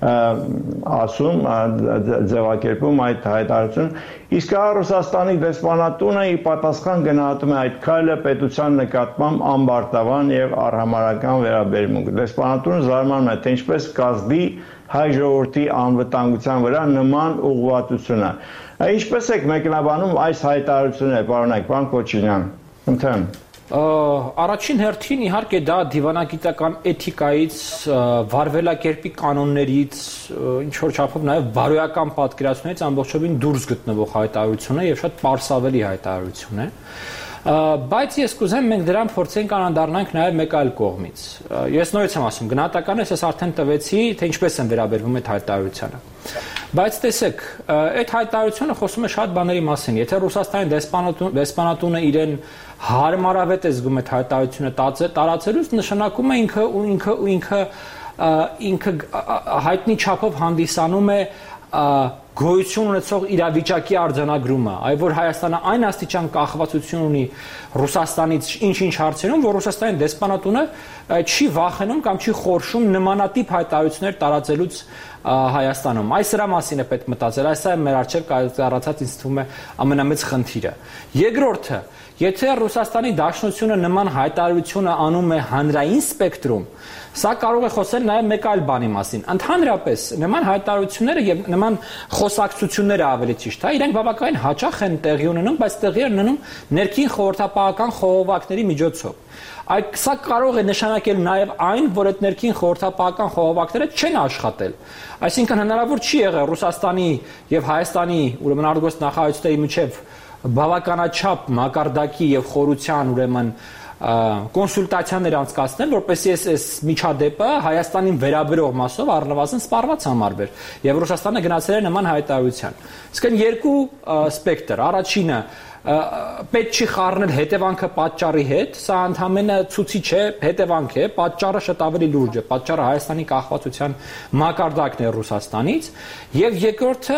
ասում, ձևակերպում այդ հայտարարությունը, իսկ Ռուսաստանի դեսպանատունը ի պատասխան գնահատում է այդ քայլը պետության նկատմամբ անբարտավան եւ առհամարական վերաբերմունք։ Դեսպանատունը զարմանում է, թե ինչպես կազդի հայ ժողովրդի անվտանգության վրա նման ուղղվածությունը։ Ինչպես եք մեկնաբանում այս հայտարարությունները, պարոնայք, պարոն Քոչինյան։ Ընթեմ։ Առաջին հերթին իհարկե դա դիվանագիտական էթիկայից, վարվելակերպի կանոններից, ինչ որ չափով նաև բարոյական պատկերացումներից ամբողջովին դուրս գտնվող հայտարարություն է եւ շատ պարսավելի հայտարարություն է։ Բայց ես կուզեմ մենք դրան փորձենք անդառնանք նաև մեկ այլ կողմից։ Ես նորից եմ ասում, գնահատականը ես արդեն տվեցի, թե ինչպես են վերաբերվում այդ հայտարարությանը։ Բայց տեսեք, այդ հայտարարությունը խոսում է շատ բաների մասին։ Եթե Ռուսաստանի դեսպանատունը իրեն հարմարավետ է զգում այդ հայտարարությունը տարածելուց, նշանակում է ինքը ինքը ինքը ինքը հայտնի չափով հանդիսանում է գոյություն ունեցող իրավիճակի արձանագրումը, այ որ Հայաստանը այն աստիճան կախվածություն ունի Ռուսաստանից ինչ-ինչ հարցերում, որ Ռուսաստանի դեսպանատունը չի վախենում կամ չի խորշում նմանատիպ հայտարարություններ տարածելուց Հայաստանում։ Այս սրա մասին է պետք մտածել, այս է մեր առջև կառուցած ինձ թվում է ամենամեծ խնդիրը։ Երկրորդը, եթե Ռուսաստանի Դաշնությունը նման հայտարարությունը անում է հանրային սպեկտրում, սա կարող է խոսել նաև մեկ այլ բանի մասին։ Ընդհանրապես, նման հայտարարությունները եւ նման խոսակցությունները ավելի ճիշտ է, իրենք բավականին հաճախ են տեղի ունենում, բայց տեղի են ունենում ներքին խորհրդապահական խողովակների միջոցով։ Այդ սա կարող է նշանակել նաև այն, որ այդ ներքին խորհրդապահական խողովակները չեն աշխատել։ Այսինքն հնարավոր չի եղել Ռուսաստանի եւ Հայաստանի ուրեմն արտգործնախարարությունների միջև բավականաչափ մակարդակի եւ խորության ուրեմն կոնսուլտացիաներ անցկացնել, որպեսզի այս այս միջադեպը Հայաստանին վերաբերող մասով առնվազն սպառված համարվեր եւ Ռուսաստանը գնացել էր նման հայտարարության։ Իսկ այն երկու սպեկտր, առաջինը պետք չի խառնել հետևանքը պատճառի հետ, սա ընդհանրապես ցուցիչ է, հետևանք է, պատճառը շատ ավելի լուրջ է, պատճառը Հայաստանի կախվածության մակարդակն է Ռուսաստանից, եւ երկրորդը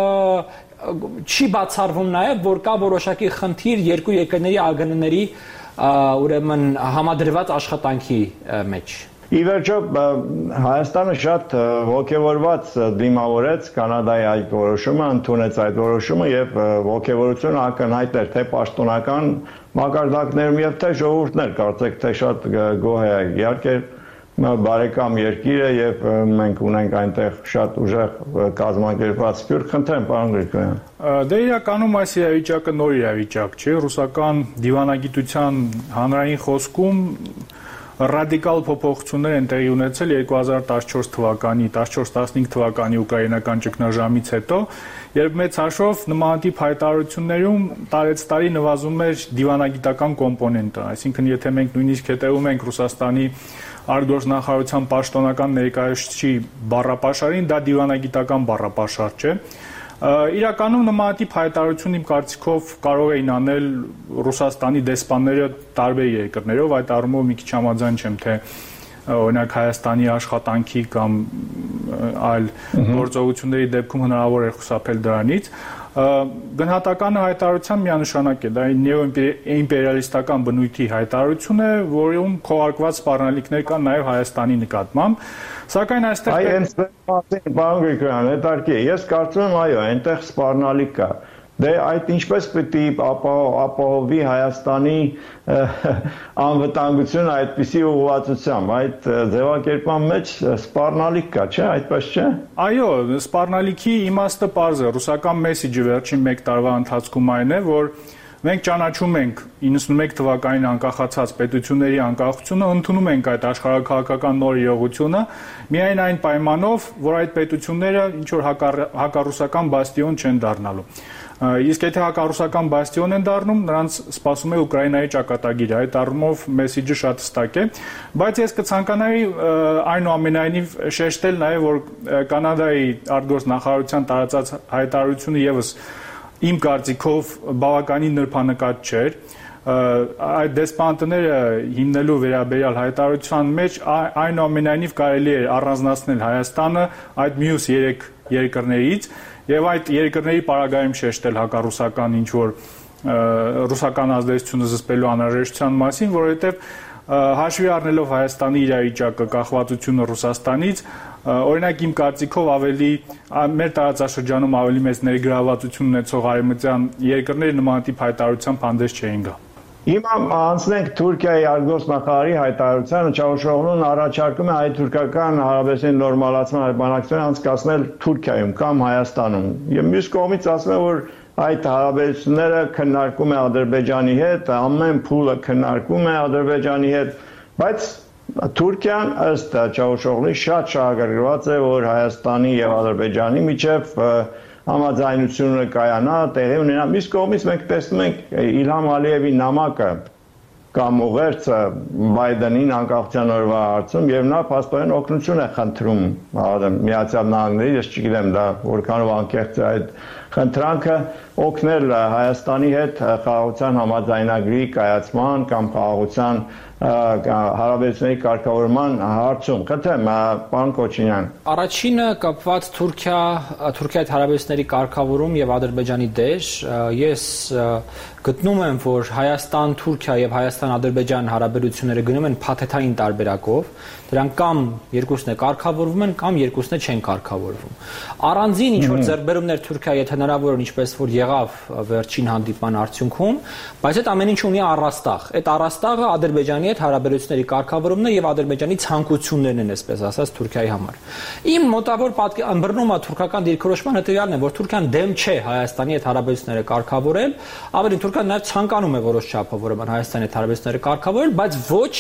չի բացառվում նաև, որ կա որոշակի խնդիր երկու երկրների ԱԳՆ-ների ուրեմն համադրված աշխատանքի մեջ։ Ի վերջո Հայաստանը շատ ողջավորված դիմավորեց Կանադայի այդ որոշումը, ընդունեց այդ որոշումը եւ ողջավորությունը ակնհայտ էր թե պաշտոնական մակարդակներում եւ թե ժողովուրդներ, կարծեք թե շատ գոհ է, իհարկե բարեկամ երկիր է եւ մենք ունենք այնտեղ շատ ուժեղ կազմակերպված սփյուռք։ Խնդրեմ, պարոն Գրիգորյան։ Դե իրականում այս իրավիճակը նոր իրավիճակ չէ, ռուսական դիվանագիտության հանրային խոսքում ռադիկալ փոփոխություններ են տեղի ունեցել երկու հազար տասնչորս թվականի, տասնչորս տասնհինգ թվականի ուկրաինական ճգնաժամից հետո, երբ մեծ հաշվով նմանատիպ հայտարարություններում տարեց տարի նվազում էր դիվանագիտական կոմպոնենտը, այսինքն եթե մենք նույնիսկ հետևում ենք Ռուսաստանի արտգործնախարարության պաշտոնական ներկայացուցիչի բառապաշարին, դա դիվանագիտական բառապաշար չէ, Իրականում նմանատիպ հայտարարություն իմ կարծիքով կարող էին անել Ռուսաստանի դեսպանները տարբեր երկրներով, այդ առումով մի քիչ համաձայն չեմ, թե օրինակ Հայաստանի աշխատանքի կամ այլ գործողությունների դեպքում հնարավոր է խուսափել դրանից։ Գնահատականը հայտարարության միանշանակ է, դա նեոիմպերիալիստական բնույթի հայտարարություն է, որում քողարկված սպառնալիքներ կան նաև Հայաստանի նկատմամբ։ Սակայն այստեղ Այ հենց բան Գրիգորյան, հետարքի է, ես կարծում եմ, այո, այնտեղ սպառնալիք կա։ Դե այդ ինչպես պիտի ապահովի Հայաստանի անվտանգությունը այդպիսի ուղղվածությամբ, այդ ձևակերպման մեջ սպառնալիք կա, չէ, այդպես չէ։ Այո, սպառնալիքի իմաստը պարզ է, ռուսական մեսիջը վերջին մեկ տարվա ընթացքում այն է, որ մենք ճանաչում ենք իննսունմեկ թվականին անկախացած պետությունների անկախությունը, ընդունում ենք այդ աշխարհաքաղաքական նոր իրողությունը, միայն այն պայմանով, որ այդ պետությունները ինչ որ հակառուսական բաստիոն չեն դառնալու։ Իսկ եթե հակառուսական բաստիոն են դառնում, նրանց սպասում է Ուկրաինայի ճակատագիրը, այդ առումով մեսիջը շատ հստակ է, բայց ես կցանկանայի այնուամենայնիվ շեշտել նաև, որ Կանադայի արտգործնախարարության տարածած հայտարարությունը եւս իմ կարծիքով բավականին նրբանկատ չէր, այդ դեսպանատները հիմնելու վերաբերյալ հայտարարության մեջ այնուամենայնիվ կարելի է առանձնացնել Հայաստանը այդ մյուս երեք երկրներից եւ այդ երկրների պարագայում շեշտել հակառուսական ինչ որ ռուսական ազդեցությունը զսպելու անհրաժեշտության մասին, որովհետեւ հաշվի առնելով Հայաստանի իրավիճակը, կախվածությունը Ռուսաստանից, օրինակ իմ կարծիքով ավելի մեր տարածաշրջանում ավելի մեծ ներգրավվածություն ունեցող արևմտյան երկրները նմանատիպ հայտարարությամբ հանդես չէին գա։ Հիմա անցնենք Թուրքիայի արտգործնախարարի հայտարարությանը, Չավուշօղլուն առաջարկում է հայ-թուրքական հարաբերությունների նորմալացման բանակցությունը անցկացնել Թուրքիայում կամ Հայաստանում։ Եվ մյուս կողմից ասում է, որ այդ հարաբերությունները քննարկում է Ադրբեջանի հետ, ամեն փուլը քննարկում է Ադրբեջանի հետ, բայց Թուրքիան ըստ Չավուշօղլուի շատ շահագրգռված է, որ Հայաստանի եւ Ադրբեջանի միջև համաձայնությունը կայանա, տեղի ունենա։ Մյուս կողմից մենք տեսնում ենք Իլհամ Ալիևի նամակը կամ ուղերձը Բայդենին անկախության օրվա հարցում եւ նա փաստորեն օգնություն է խնդրում Միացյալ Նահանգների, ես չգիտեմ դա որքանով անկեղծ է այդ խնդրանքը, օգնել Հայաստանի հետ խաղաղության համաձայնագրի կայացման կամ խաղաղության հարաբերությունների կարգավորման հարցում։ Խնդրեմ, պարոն Կոչինյան։ Առաջինը կապված Թուրքիա, Թուրքիայի հարաբերությունների կարգավորում եւ Ադրբեջանի դեր, ես գտնում եմ, որ Հայաստան-Թուրքիա եւ Հայաստան-Ադրբեջան հարաբերությունները գնում են փաթեթային տարբերակով, դրանք կամ երկուսն է կարգավորվում են, կամ երկուսն է չեն կարգավորվում։ Առանձին ինչ որ ձեռքբերումներ Թուրքիայի հետ հնարավոր են, ինչպես որ եղավ վերջին հանդիպման արդյունքում, բայց այդ ամեն ինչ ունի առաստաղ։ Այդ առաստաղը Ադրբեջանի հետ հարաբերությունների կարգավորումն է եւ Ադրբեջանի ցանկություններն են, այսպես ասած, Թուրքիայի համար։ Իմ մոտավոր ըմբռնումը թուրքական դիրքորոշման հետեւյալն է, որ Թուրքիան դեմ չէ Հայաստանի հետ հարաբերությունները կարգավորել, ավելին Թուրքիան նաեւ ցանկանում է որոշ չափով ուրեմն Հայաստանի հետ հարաբերությունները կարգավորել, բայց ոչ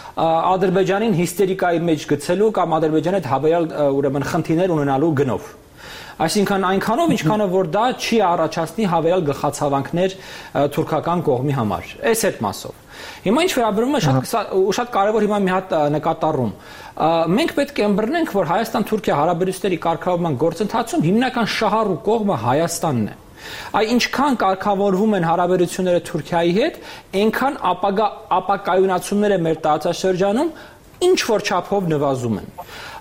Ադրբեջանին հիստերիկայի մեջ գցելու կամ Ադրբեջանի հետ հավերալ ուրեմն խնդիրներ ունենալու գնով։ Այսինքն այնքանով, ինչքանով որ դա չի առաջացնի հավերալ գլխացավանքներ թուրքական կողմի համար։ Այս այդ մասով։ Հիմա ինչ վերաբերում է շատ շատ կարևոր հիմա մի հատ նկատառում։ Մենք պետք է ըմբռնենք, որ Հայաստան-Թուրքիա հարաբերությունների կարգավորման գործընթացում հիմնական շահառու կողմը Հայաստանն է։ Այ ինչքան կարգավորվում են հարաբերությունները Թուրքիայի հետ, այնքան ապագա ապակայունացումները մեր տարածաշրջանում ինչ որ չափով նվազում են։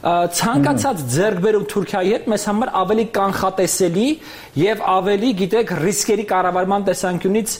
Ցանկացած ձեռքբերում Թուրքիայի հետ մեզ համար ավելի կանխատեսելի եւ ավելի, գիտեք, ռիսկերի կառավարման տեսանկյունից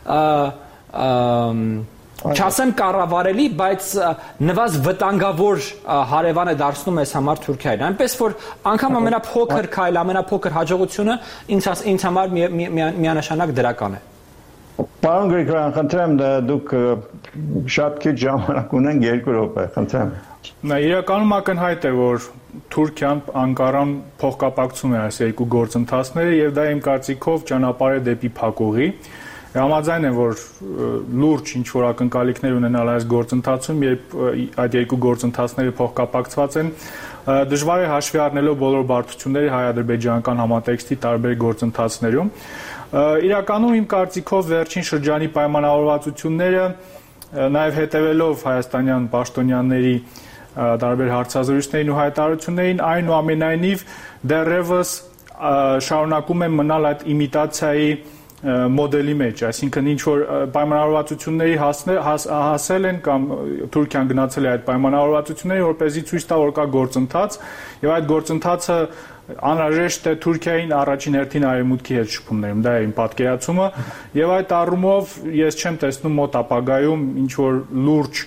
չասեմ կառավարելի, բայց նվազ վտանգավոր հարևան է դարձնում ես համար Թուրքիային։ Այնպես որ անգամ ամենափոքր քայլ, ամենափոքր հաջողությունը ինձ ինձ համար միանշանակ դրական է։ Պարոն Գրիգորյան, խնդրեմ, դուք շատ քիչ ժամանակ ունենք, երկու րոպե, խնդրեմ։ Նա իրականում ակնհայտ է, որ Թուրքիան Անկարան փոխկապակցում է այս երկու գործընթացները եւ դա իմ կարծիքով ճանապարհ է դեպի փակուղի։ Համաձայն եմ, որ լուրջ ինչ որ ակնկալիքներ ունենալ այս գործընթացում, երբ այդ երկու գործընթացները փոխկապակցված են, դժվար է հաշվի առնելով բոլոր բարդությունները հայ-ադրբեջանական համատեքստի տարբեր գործընթացներում։ Իրականում իմ կարծիքով վերջին շրջանի պայմանավորվածությունները, նաև հետևելով հայաստանյան պաշտոնյաների տարբեր հարցազրույցներին ու հայտարարություններին, այնուամենայնիվ դեռևս շարունակում են մնալ այդ իմիտացիայի մոդելի մեջ, այսինքն ինչ որ պայմանավորվածությունների հասնել հասել են կամ Թուրքիան գնացել է այդ պայմանավորվածությունների, որպեսզի ցույց տա, որ կա գործընթաց, եւ այդ գործընթացը անհրաժեշտ է Թուրքիային առաջին հերթին արևմուտքի հետ շփումներում, դա է իմ պատկերացումը, եւ այդ առումով ես չեմ տեսնում մոտ ապագայում ինչ որ լուրջ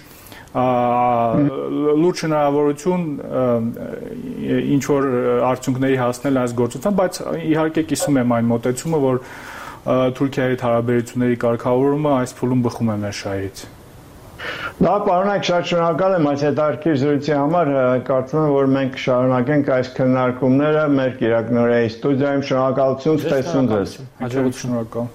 լուրջ հնարավորություն ինչ որ արդյունքների հասնել այս գործընթացը, բայց իհարկե կիսում եմ այն մոտեցումը, որ Թուրքիայի հետ հարաբերությունների կարգավորումը այս փուլում բխում է մեր շահերից։ Դա պարոնայք, շատ շնորհակալ եմ այս հետաքրքիր զրույցի համար, կարծում եմ, որ մենք կշարունակենք այս քննարկումները մեր Կիրակնորեի ստուդիայում, շնորհակալություն, տեսնում ձեզ։ Հաջողություն, շնորհակալ։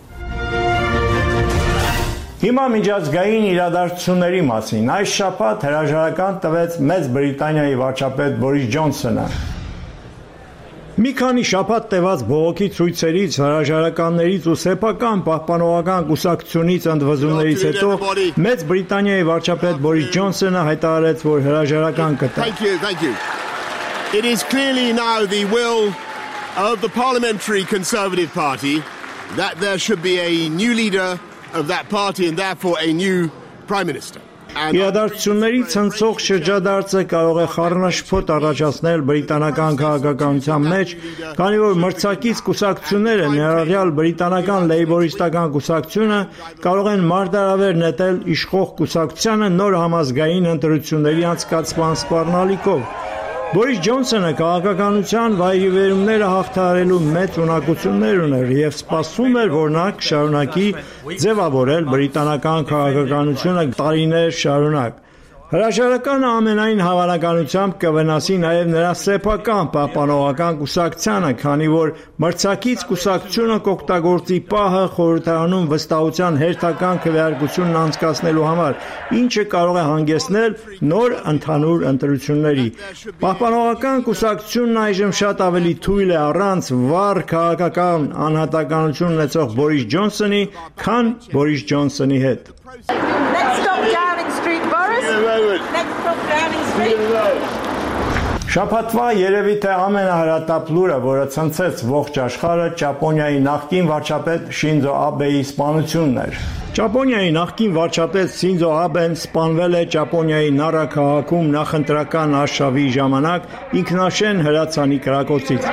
Հիմա միջազգային իրադարձությունների մասին այս շաբաթ հրաժարական տվեց Մեծ Բրիտանիայի վարչապետ Բորիս Ջոնսոնը։ Մի քանի շաբաթ տևած բողոքի ցույցերից, հրաժարականներից ու սեփական պահպանողական կուսակցությունից ընդվզումներից հետո Մեծ Բրիտանիայի վարչապետ Բորիս Ջոնսոնը հայտարարեց, որ հրաժարական կտա։ Thank you, thank you. It is clearly now the will of the Parliamentary Conservative Party that there should be a new leader of that party and therefore a new Prime Minister. Իրադարձությունների ցնցող շրջադարձը կարող է խառնաշփոթ առաջացնել բրիտանական քաղաքականության մեջ, քանի որ մրցակից կուսակցությունները, ներառյալ բրիտանական լեյբորիստական կուսակցությունը, կարող են մարտահրավեր նետել իշխող կուսակցությանը նոր համազգային ընտրությունների անցկացման սպառնալիքով։ Բորիս Ջոնսոնը քաղաքականության վայրիվերումները հաղթահարելու մեծ ունակություններ ուներ եւ սպասվում էր, որ նա կշարունակի ձևավորել բրիտանական քաղաքականությունը տարիներ շարունակ։ Հրաժարականը ամենայն հավանականությամբ կվնասի նաև նրա սեփական պահպանողական կուսակցությանը, քանի որ մրցակից կուսակցությունը կօգտագործի պահը խորհրդարանում վստահության հերթական քվեարկությունն անցկացնելու համար, ինչը կարող է հանգեցնել նոր ընդհանուր ընտրությունների։ Պահպանողական կուսակցությունն այժմ շատ ավելի թույլ է առանց վառ քաղաքական անհատականություն ունեցող Բորիս Ջոնսոնի, քան Բորիս Ջոնսոնի հետ։ Շաբաթվա երևի թե ամենահրատապ լուրը, որը ցնցեց ողջ աշխարհը, Ճապոնիայի նախկին վարչապետ Շինզո Աբեի սպանությունն էր։ Ճապոնիայի նախկին վարչապետ Շինզո Աբեն սպանվել է Ճապոնիայի Նարա քաղաքում նախընտրական արշավի ժամանակ ինքնաշեն հրացանի կրակոցից։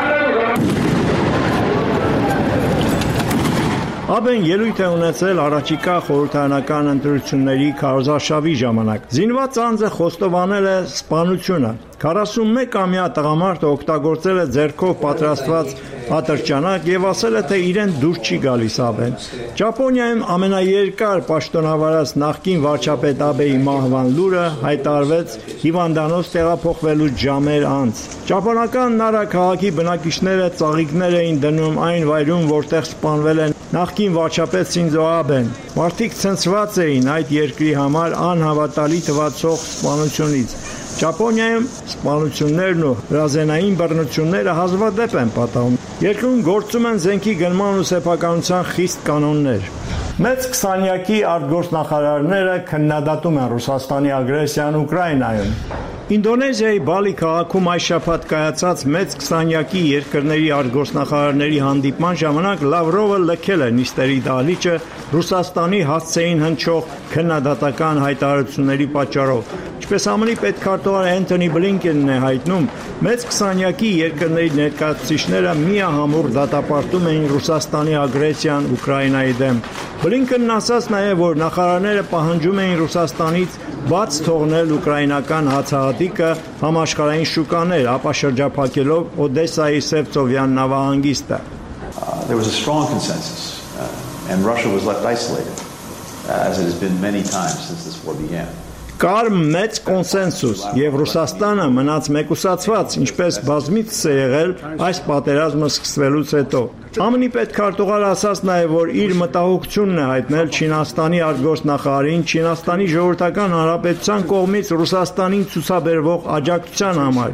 Աբեն ելույթ է ունեցել առաջիկա խորհրդարանական ընտրությունների քարոզարշավի ժամանակ։ Զինված անձը խոստովանել է սպանությունը։ քառասունմեկամյա տղամարդը օգտագործել է ձեռքով պատրաստված ատրճանակ եւ ասել է, թե իրեն դուր չի գալիս Աբեն։ Ճապոնիայում ամենաերկար պաշտոնավարած նախկին վարչապետ Աբեի մահվան լուրը հայտարարվեց հիվանդանոց տեղափոխվելու ժամեր անց։ Ճապոնական Նարա քաղաքի բնակիչները ծաղիկներ էին դնում այն վայրում, որտեղ սպանվել են նախկին վարչապետ Շինզո Աբեն։ Մարդիկ ցնցված էին այդ երկրի համար անհավատալի թվացող սպանությունից։ Ճապոնիայում սպանություններն ու հրազենային բռնությունները հազվադեպ են պատահում։ Երկրում գործում են զենքի գնման ու սեփականության խիստ կանոններ։ Մեծ քսանյակի արտգործնախարարները քննադատում են Ռուսաստանի ագրեսիան Ուկրաինայում։ Ինդոնեզիայի Բալի քաղաքում այս շաբաթ կայացած մեծ քսանյակի երկրների արտգործնախարարների հանդիպման ժամանակ Լավրովը լքել է նիստերի դահլիճը Ռուսաստանի հասցեին հնչող քննադատական հայտարարությունների պատճառով։ Ինչպես ԱՄՆ-ի պետքարտուղար Էնթոնի Բլինքենն է հայտնում, մեծ քսանյակի երկրների ներկայացուցիչները միահամուռ դատապարտում էին Ռուսաստանի ագրեսիան Ուկրաինայի դեմ։ Բլինքենն ասաց նաև, որ նախարարները պահանջում էին Ռուսաստանից բաց թողնել ուկրաինական հացահատիկը համաշխարհային շուկաներ, ապա շրջափակելով Օդեսայի Սևծովյան նավահանգիստը։ There was a strong consensus uh, and Russia was left isolated uh, as it has been many times since this war began. Կար մեծ կոնսենսուս եւ Ռուսաստանը մնաց մեկուսացված, ինչպես բազմիցս է եղել այս պատերազմը սկսվելուց հետո։ ԱՄՆ-ի պետքարտուղարը ասաց նաեւ, որ իր մտահոգությունն է հայտնել Չինաստանի արտգործնախարարին Չինաստանի ժողովրդական հանրապետության կողմից Ռուսաստանին ցուցաբերվող աջակցության համար։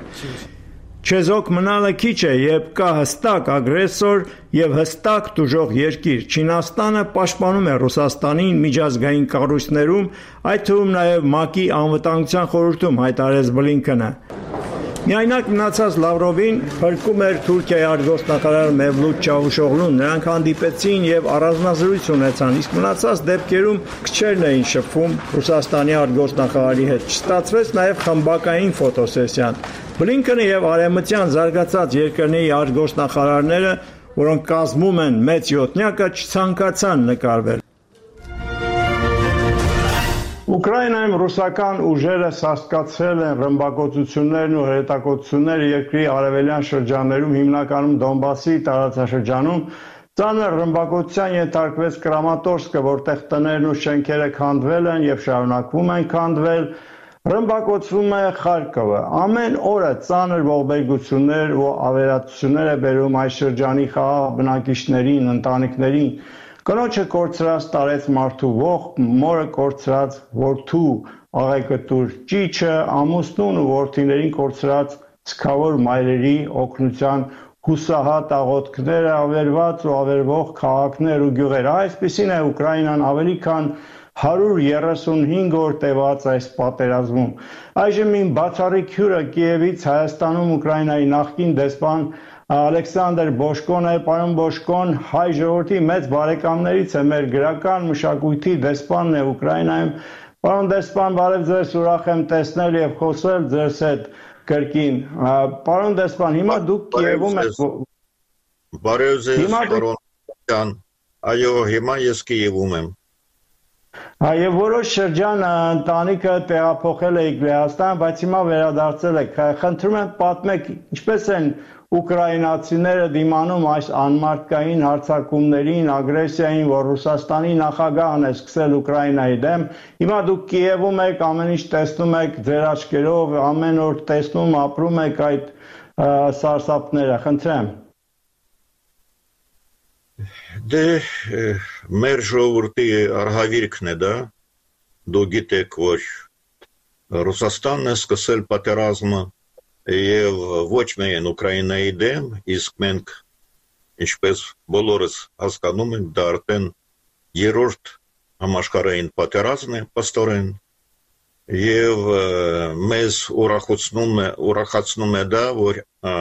Չեզոք մնալը քիչ է, երբ կա հստակ ագրեսոր եւ հստակ տուժող երկիր։ Չինաստանը պաշտպանում է Ռուսաստանին միջազգային կառույցներում, այդ թվում նաեւ ՄԱԿ-ի անվտանգության խորհրդում, հայտարարեց Բլինքենը։ Միայնակ մնացած Լավրովին հրկում էր Թուրքիայի արտգործնախարար Մևլութ Չավուշօղլուն, նրանք հանդիպեցին եւ առանձնազրույց ունեցան, իսկ մնացած դեպքերում քչերն էին շփվում Ռուսաստանի արտգործնախարարի հետ։ Չստացվեց նաեւ խմբակային ֆոտոսեսիան։ Բլինկենը եւ արևմտյան զարգացած երկրների արտգործնախարարները, որոնք կազմում են մեծ յոթնյակը, չցանկացան նկարվել։ Ուկրաինայում ռուսական ուժերը սաստկացրել են ռմբակոծություններն ու հրետակոծությունները երկրի արևելյան շրջաններում, հիմնականում Դոնբասի տարածաշրջանում։ Ծանր ռմբակոծության ենթարկվեց Կրամատորսկը, որտեղ տներն ու շենքերը քանդվել են եւ շարունակվում են քանդվել։ Ռմբակոծվում է Խարկովը։ Ամեն օրը ծանր ողբերգություններ ու ավերածություններ է բերում այս շրջանի խաղաղ բնակիչներին, ընտանիքներին։ Կնոջը կորցրած տարեց մարդու ողջ, մորը կորցրած որդու աղեկտուր ճիճը, ամուսնուն ու որդիներին կորցրած ցքավոր մայրերի օգնության հուսահատ աղոթքները, ավերված ու ավերվող քաղաքներ ու գյուղեր։ Այսպիսին է Ուկրաինան ավելի քան հարյուր երեսունհինգ օր տևած այս պատերազմում։ Այժմ իմ բացառիկ հյուրը Կիևից Հայաստանում Ուկրաինայի նախկին դեսպան Ալեքսանդր Բոշկոն է, պարոն Բոշկոն, հայ ժողովրդի մեծ բարեկամներից է, մեր գրական մշակույթի դեսպանն է Ուկրաինայում։ Պարոն դեսպան, բարև ձեզ, ուրախ եմ տեսնել եւ խոսել ձեզ հետ կրկին։ Պարոն դեսպան, հիմա դուք Կիևում եք։ Բարև ձեզ, պարոն Ջան։ Այո, հիմա ես Կիևում եմ։ Եվ որոշ շրջան ընտանիքը տեղափոխել եք Լեհաստան, բայց հիմա վերադարձել եք։ Խնդրում եմ պատմեք, ինչպես են ուկրաինացիները դիմանում այս անմարդկային հարձակումներին, ագրեսիային, որ Ռուսաստանի նախագահն է սկսել Ուկրաինայի դեմ։ Հիմա դուք Կիևում եք, ամեն ինչ տեսնում եք ձեր աչքերով, ամեն օր տեսնում, ապրում եք այդ սարսափները։ Խնդրեմ։ Դե մեր ժողովրդի արհավիրքն է դա, դուք գիտեք, որ Ռուսաստանն է սկսել պատերազմը եւ ոչ միայն Ուկրաինայի դեմ, իսկ մենք ինչպես բոլորս հասկանում ենք, դա արդեն երրորդ համաշխարհային պատերազմն է պաստորեն եւ մեզ ուրախացնում է ուրախացնում է դա, որ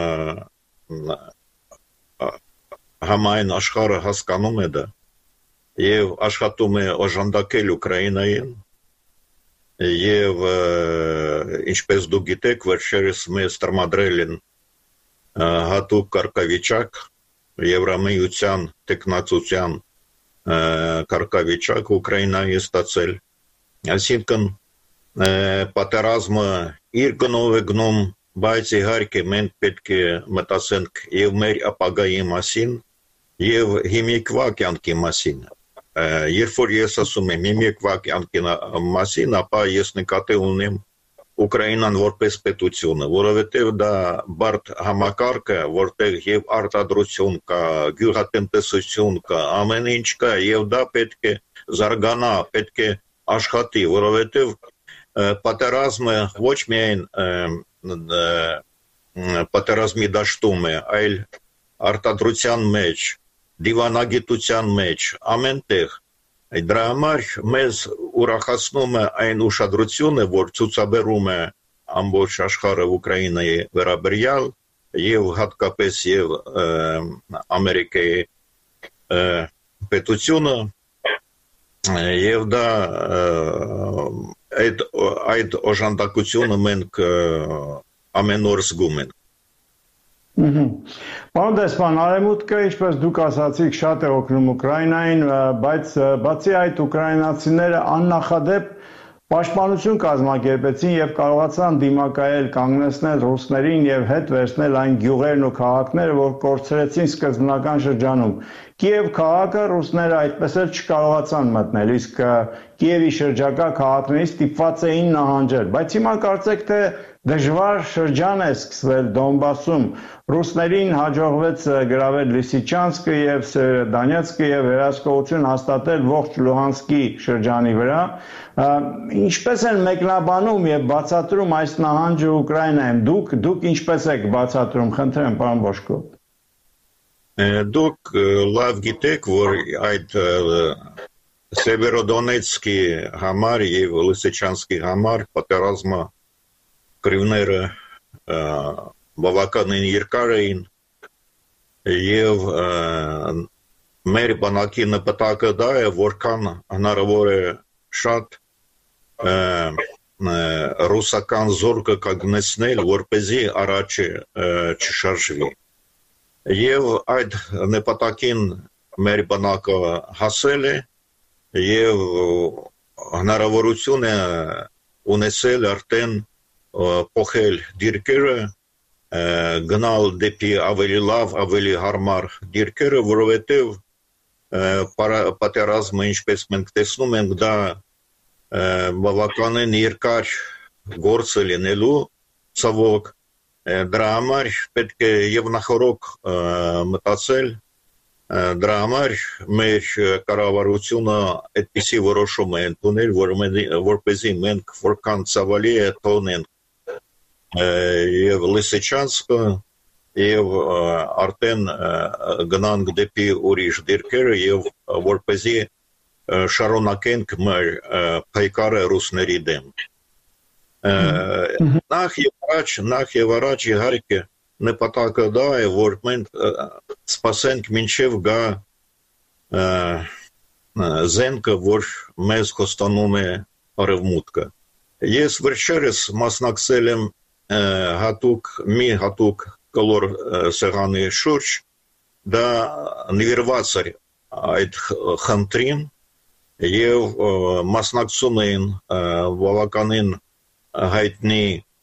համայն աշխարհը հասկանում է դա եւ աշխատում է օժանդակել Ուկրաինային եւ ինչպես դուք գիտեք, վերջերս մեզ տրամադրել են հատուկ կարգավիճակ Եվրամիության տեխնացության կարգավիճակ Ուկրաինայի ստացել, այսինքն պատերազմը իր գնով է գնում, բայց իհարկե մենք պետք է մտածենք եւ մեր ապագայի մասին եւ հիմիկվա կյանքի մասին։ Երբ որ ես ասում եմ հիմիկվա կյանքի մասին, ապա ես նկատի ունեմ Ուկրաինան որպես պետությունը, որովհետեւ դա բարդ համակարգ է, որտեղ եւ արտադրություն կա, գյուղատնտեսություն կա, ամեն ինչ կա եւ դա պետք է զարգանա, պետք է աշխատի, որովհետեւ պատերազմը ոչ միայն պատերազմի դաշտում է, այլ արտադրության մեջ, դիվանագիտության մեջ, ամենտեղ։ Դրա համար մեզ ուրախացնում է այն ուշադրությունը, որ ցուցաբերում է ամբողջ աշխարհը Ուկրաինայի վերաբերյալ եւ հատկապես եւ Ամերիկայի պետությունը եւ դա այդ այդ օժանդակությունը մենք ամեն օր զգում ենք։ Պարոն դեսպան, Արևմուտքը, ինչպես դուք ասացիք, շատ է օգնում Ուկրաինային, բայց բացի այդ ուկրաինացիները աննախադեպ պաշտպանություն կազմակերպեցին եւ կարողացան դիմակայել, կանգնեցնել ռուսներին եւ հետ վերցնել այն գյուղերն ու քաղաքները, որ կորցրեցին սկզբնական շրջանում։ Կիև քաղաքը ռուսները այդպես էլ չկարողացան մտնել, իսկ Կիևի շրջակա քաղաքներից ստիպված էին նահանջել, բայց հիմա կարծեք թե դժվար շրջան է սկսվել Դոնբասում։ Ռուսներին հաջողվեց գրավել Լիսիչանսկը եւ Սևերոդոնեցկը եւ վերահսկողություն հաստատել ողջ Լուհանսկի շրջանի վրա։ Ինչպես են մեկնաբանում եւ բացատրում այս նահանջը Ուկրաինայում։ Դուք դուք ինչպես եք բացատրում, խնդրեմ, պարոն Բոշկո։ Դուք լավ գիտեք, որ այդ Սևերոդոնեցկի համար եւ Լիսիչանսկի համար պատերազմը կրիվները բավականին երկար էին եւ մեր բանակի նպատակը դա է, որքան հնարավոր է շատ ռուսական զորքը կանգնեցնել, որպեսզի առաջ չշարժվի։ Եվ այդ նպատակին մեր բանակը հասել է եւ հնարավորություն է ունեցել արդեն փոխել դիրքերը, գնալ դեպի ավելի լավ, ավելի հարմար դիրքերը, որովհետեւ պատերազմը, ինչպես մենք տեսնում ենք, դա բավականին երկար գործ է լինելու, ցավոք, դրա համար պետք է եւ նախորոք մտածել, դրա համար մեր կառավարությունը այդպիսի որոշում է ընդունել, որպեսզի մենք որքան ցավալի է թողնենք եւ Լիսիչանսկը եւ արդեն գնանք դեպի ուրիշ դիրքերը եւ որպեսզի շարունակենք մեր փայկարը ռուսների դեմ։ Նախ եւ առաջ, նախ եւ առաջ իհարկե նպատակը դա է, որ մենք սպասենք մինչև գա զենքը, որ մեզ կոստանում է արևմուտքը։ Ես վերջերս մասնակցել եմ հատուկ մի հատուկ կլոր սեղանի շուրջ, դա նվիրված էր այդ խնդրին եւ մասնակցում էին բավականին հայտնի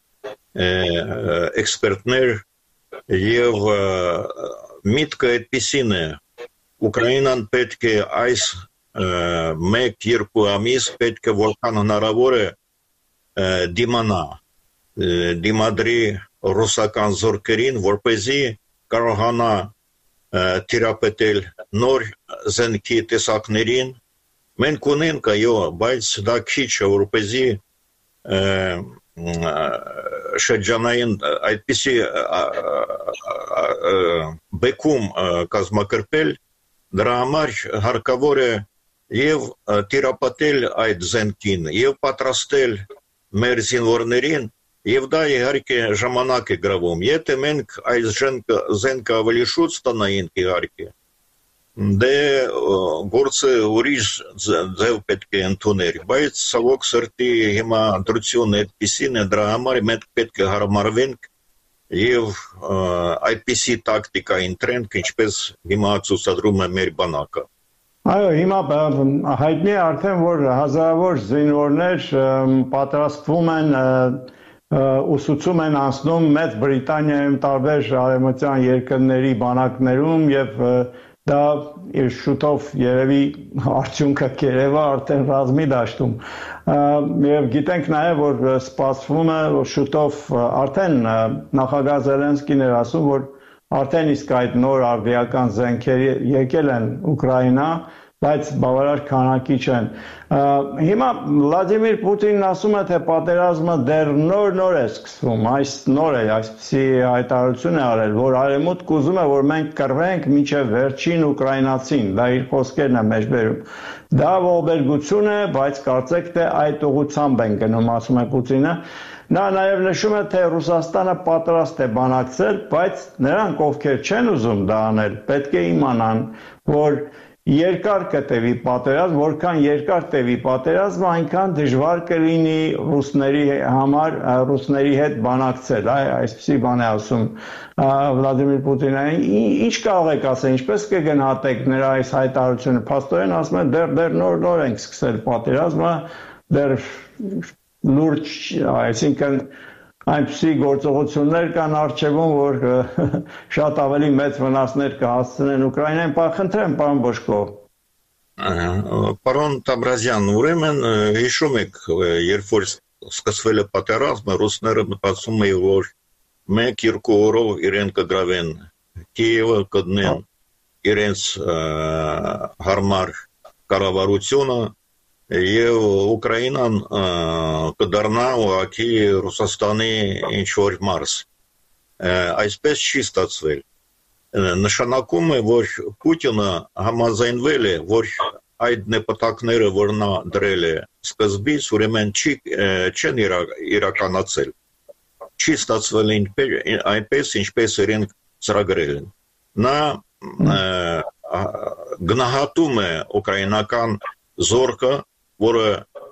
էքսպերտներ եւ միտքը այդպիսին է, Ուկրաինան պետք է այս մեկ-երկու ամիս պետք է որքան հնարավոր է դիմանա դիմադրի ռուսական զորքերին, որպեսզի կարողանա թիրապետել նոր զենքի տեսակներին։ Մենք ունենք, այո, բայց դա քիչ է, որպեսզի շրջանային այդպիսի բեկում կազմակերպել, դրա համար հարկավոր է եւ թիրապետել այդ զենքին, եւ պատրաստել մեր զինվորներին, եւ դա իհարկե ժամանակ է գրավում։ Եթե մենք այս զենքը ավելի շուտ ստանայինք իհարկե, դե գործը ուրիշ ձև պետք է ընդունել, բայց ցավոք սրտի հիմա դրությունը այդպիսին է, դրա համար մենք պետք է հարմարվենք եւ այդպիսի տակտիկա ընտրենք, ինչպես հիմա ցուցադրում է մեր բանակը։ Այո, հիմա հայտնի է արդեն, որ հազարավոր զինվորներ պատրաստվում են ուսուցում են անցնում Մեծ Բրիտանիայում, տարբեր արևմտյան երկրների բանակներում եւ դա իր շուտով երևի արդյունքը կերևա արդեն ռազմի դաշտում։ Եվ գիտենք նաեւ, որ սպասվում է, որ շուտով արդեն նախագահ Զելենսկին էր ասում, որ արդեն իսկ այդ նոր արդիական զենքերը եկել են Ուկրաինա, բայց բավարար քանակի չեն։ Հիմա Վլադիմիր Պուտինն ասում է, թե պատերազմը դեռ նոր-նոր է սկսվում, այս նոր է, այսպիսի հայտարարություն է արել, որ արևմուտք ուզում է, որ մենք կռվենք մինչև վերջին ուկրաինացին, դա իր խոսքերն է մեջբերում։ Դա ողբերգություն է, բայց կարծեք թե այդ ուղղությամբ են գնում, ասում է Պուտինը։ Նա նաև նշում է, թե Ռուսաստանը պատրաստ է բանակցել, բայց նրանք, ովքեր չեն ուզում դա անել, պետք է իմանան, որ երկար կտևի պատերազմ, որքան երկար տևի պատերազմը, այնքան դժվար կլինի ռուսների համար, ռուսների հետ բանակցել, այսպիսի բան է ասում Վլադիմիր Պուտինը։ Ինչ կարող եք ասել, ինչպես կգնահատեք նրա այս հայտարարությունը, փաստորեն ասում է, դեռ դեռ նոր-նոր ենք սկսել պատերազմը, դեռ լուրջ, այսինքն այնպիսի գործողություններ կան առջևում, որ շատ ավելի մեծ վնասներ կհասցնեն Ուկրաինային։ Խնդրեմ, պարոն Բոշկով։ Պարոն Տաբրազյան, ուրեմն հիշում եք, երբ որ սկսվել է պատերազմը, ռուսները մտածում էին, որ մեկ-երկու օրով իրեն կգրավեն Կիևը, կդնեն իրենց հարմար կառավարությունը, եւ Ուկրաինան կդառնա ուղղակի Ռուսաստանի ինչ-որ մարզ։ Այսպես չի ստացվել։ Նշանակում է, որ Պուտինը համաձայնվել է, որ այդ նպատակները, որ նա դրել է սկզբից, ուրեմն չի չեն իրականացել։ չի ստացվել այնպես, ինչպես իրենք ծրագրել են։ Նա գնահատում է ուկրաինական զորքը, որը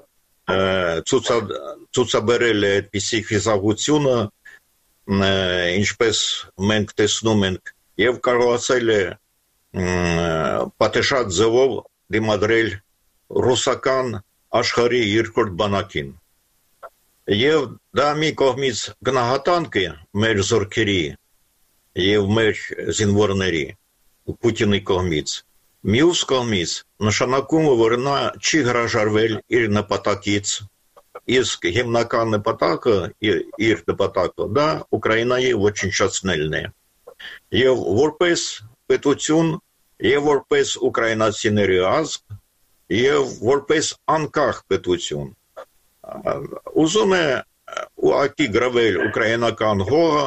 ցուցաբերել է այդպիսի խիզախությունը, ինչպես մենք տեսնում ենք, եւ կարողացել է պատշաճ ձևով դիմադրել ռուսական աշխարհի երկրորդ բանակին։ Եվ դա մի կողմից գնահատանք է մեր զորքերի եւ մեր զինվորների Պուտինի կողմից։ Մյուս կողմից նշանակում է, որ նա չի հրաժարվել իր նպատակից, իսկ հիմնական նպատակը իր նպատակը դա Ուկրաինայի ոչնչացնելն է։ Եվ որպես պետություն, եւ որպես ուկրաինացիների ազգ, եւ որպես անկախ պետություն ուզում է ուղղակի գրավել ուկրաինական հողը,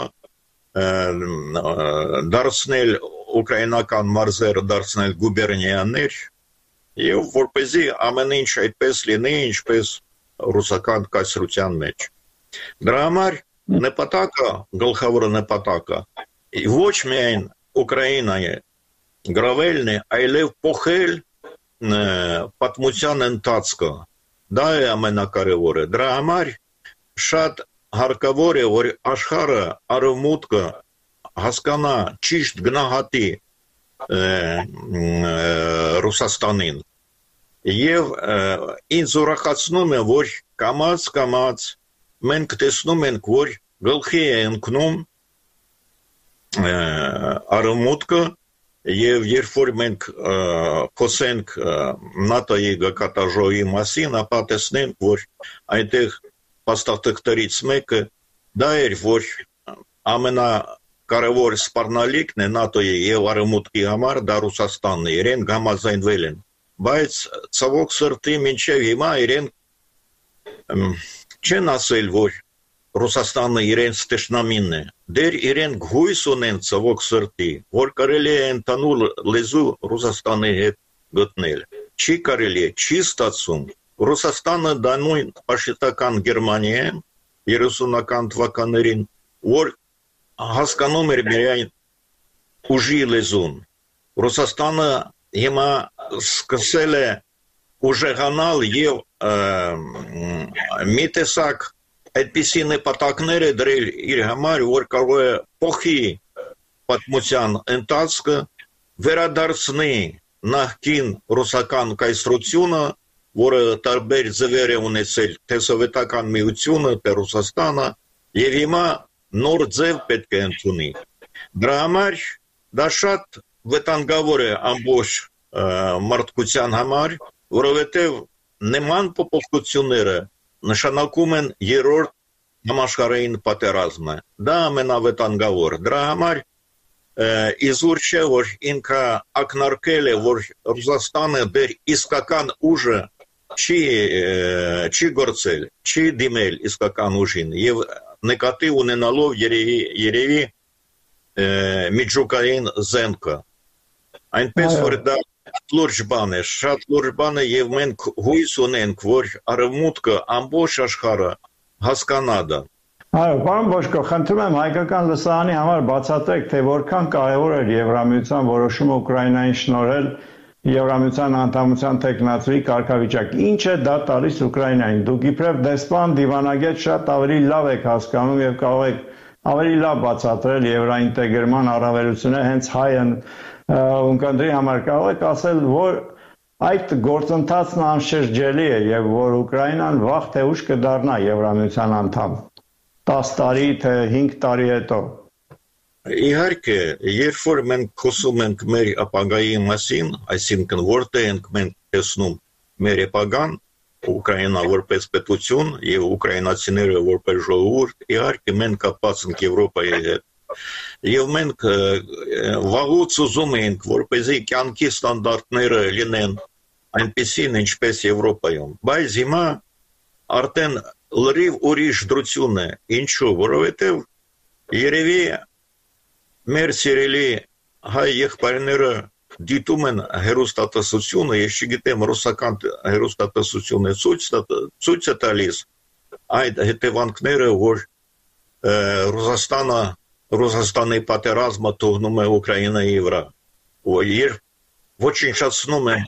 դարձնել ուկրաինական մարզերը դարձնել գուբերնիաներ, եւ որպեսզի ամեն ինչ այդպես լինի, ինչպես ռուսական կայսրության մեջ։ Դրա համար նպատակը, գլխավոր նպատակը ոչ միայն Ուկրաինայի գրավելն է, այլև փոխել պատմության ընթացքը։ Դա է ամենակարևորը։ Դրա համար շատ հարկավոր է, որ աշխարհը արևմուտքը հասկանա, ճիշտ գնահատի Ռուսաստանին։ Եվ ինձ ուրախացնում է, որ կամաց-կամաց մենք տեսնում ենք, որ գլխի է ընկնում արևմուտքը, եւ երբ որ մենք խոսենք ՆԱՏՕ-ի գակատաժողովի մասին, ապա տեսնենք, որ այնտեղ փաստաթղթերից մեկը դա էր, որ ամենակարևոր սպառնալիքն է ՆԱՏՕ-ի եւ արևմուտքի համար դա Ռուսաստանն է, իրեն համաձայնվել են, բայց ցավոք սրտի մինչեւ հիմա իրեն չեն ասել, որ Ռուսաստանը իրենց տշնամին է, դեր իրեն հույս ունեն ցավոք սրտի, որ կարելի է ընդհանուր լեզու Ռուսաստանի հետ գտնել։ Չի կարելի, չի ստացվում։ Ռուսաստանը դա նույն ֆաշիստական Գերմանիան երեսունական թվականներին, որ հասկանում էր միայն ուժի լեզուն։ Ռուսաստանը հիմա սկսել է ուժեղանալ եւ մի տեսակ այդպիսի նպատակներ է դրել իր համար, որ կարող է փոխի պատմության ընթացքը, վերադարձնի նախկին ռուսական կայսրությունը, որը տարբեր ձևեր է ունեցել թե սովետական միությունը, թե Ռուսաստանը, եւ հիմա նոր ձև պետք է ընդունի։ Դրա համար դա շատ վտանգավոր է ամբողջ մարդկության համար, որովհետեւ նման փոփոխությունները նշանակում են երրորդ համաշխարհային պատերազմը։ Դա ամենավտանգավոր։ Դրա համար իզուր չէ, որ ինքը ակնարկել է, որ Ռուսաստանը դեռ իսկական ուժը չի չի գործել, չի դիմել իսկական ուժին եւ նկատի ունենալով երևի երևի միջուկային զենքը։ Այնպես որ դա լուրջ բան է, շատ լուրջ բան է եւ մենք հույս ունենք, որ արևմուտքը ամբողջ աշխարհը հասկանա դա։ Այո, պարոն Բոշկո, խնդրում եմ հայկական լսարանի համար բացատրեք, թե որքան կարևոր է Եվրամիության որոշումը Ուկրաինային շնորհել Եվրամիության անդամության տեխնացուի կարգավիճակ։ Ինչ է դա տալիս Ուկրաինային։ Դուք իբրև դեսպան, դիվանագետ շատ ավելի լավ եք հասկանում եւ կարող եք ավելի լավ բացատրել եվրոինտեգրման առավելությունները հենց հայ ունկնդրի համար կարող եք ասել, որ այդ գործընթացն անշրջելի է եւ որ Ուկրաինան վաղ թե ուշ կդառնա Եվրամիության անդամ տասը տարի թե հինգ տարի հետո։ Իհարկե, երբ որ մենք խոսում ենք մեր ապագայի մասին, այսինքն որտեղ ենք մենք տեսնում մեր ապագան, Ուկրաինա որպես պետություն եւ ուկրաինացիները որպես ժողովուրդ, իհարկե մենք կապված ենք Եվրոպայի հետ։ Եվ մենք վաղուց ուզում ենք, որպեսզի կյանքի ստանդարտները լինեն այնպիսին, ինչպես Եվրոպայում։ Բայց հիմա արդեն լրիվ ուրիշ դրություն է։ Ինչու՞, որովհետեւ երևի մեր սիրելի հայ եղբայրները դիտում են հերոստատեսությունը, ես չգիտեմ ռուսական հերոստատեսությունը ցույց ցույց է տալիս այդ հետևանքները, որ Ռուսաստանը Ռուսաստանի պատերազմը թողնում է Ուկրաինայի վրա։ Երբ ոչնչացնում է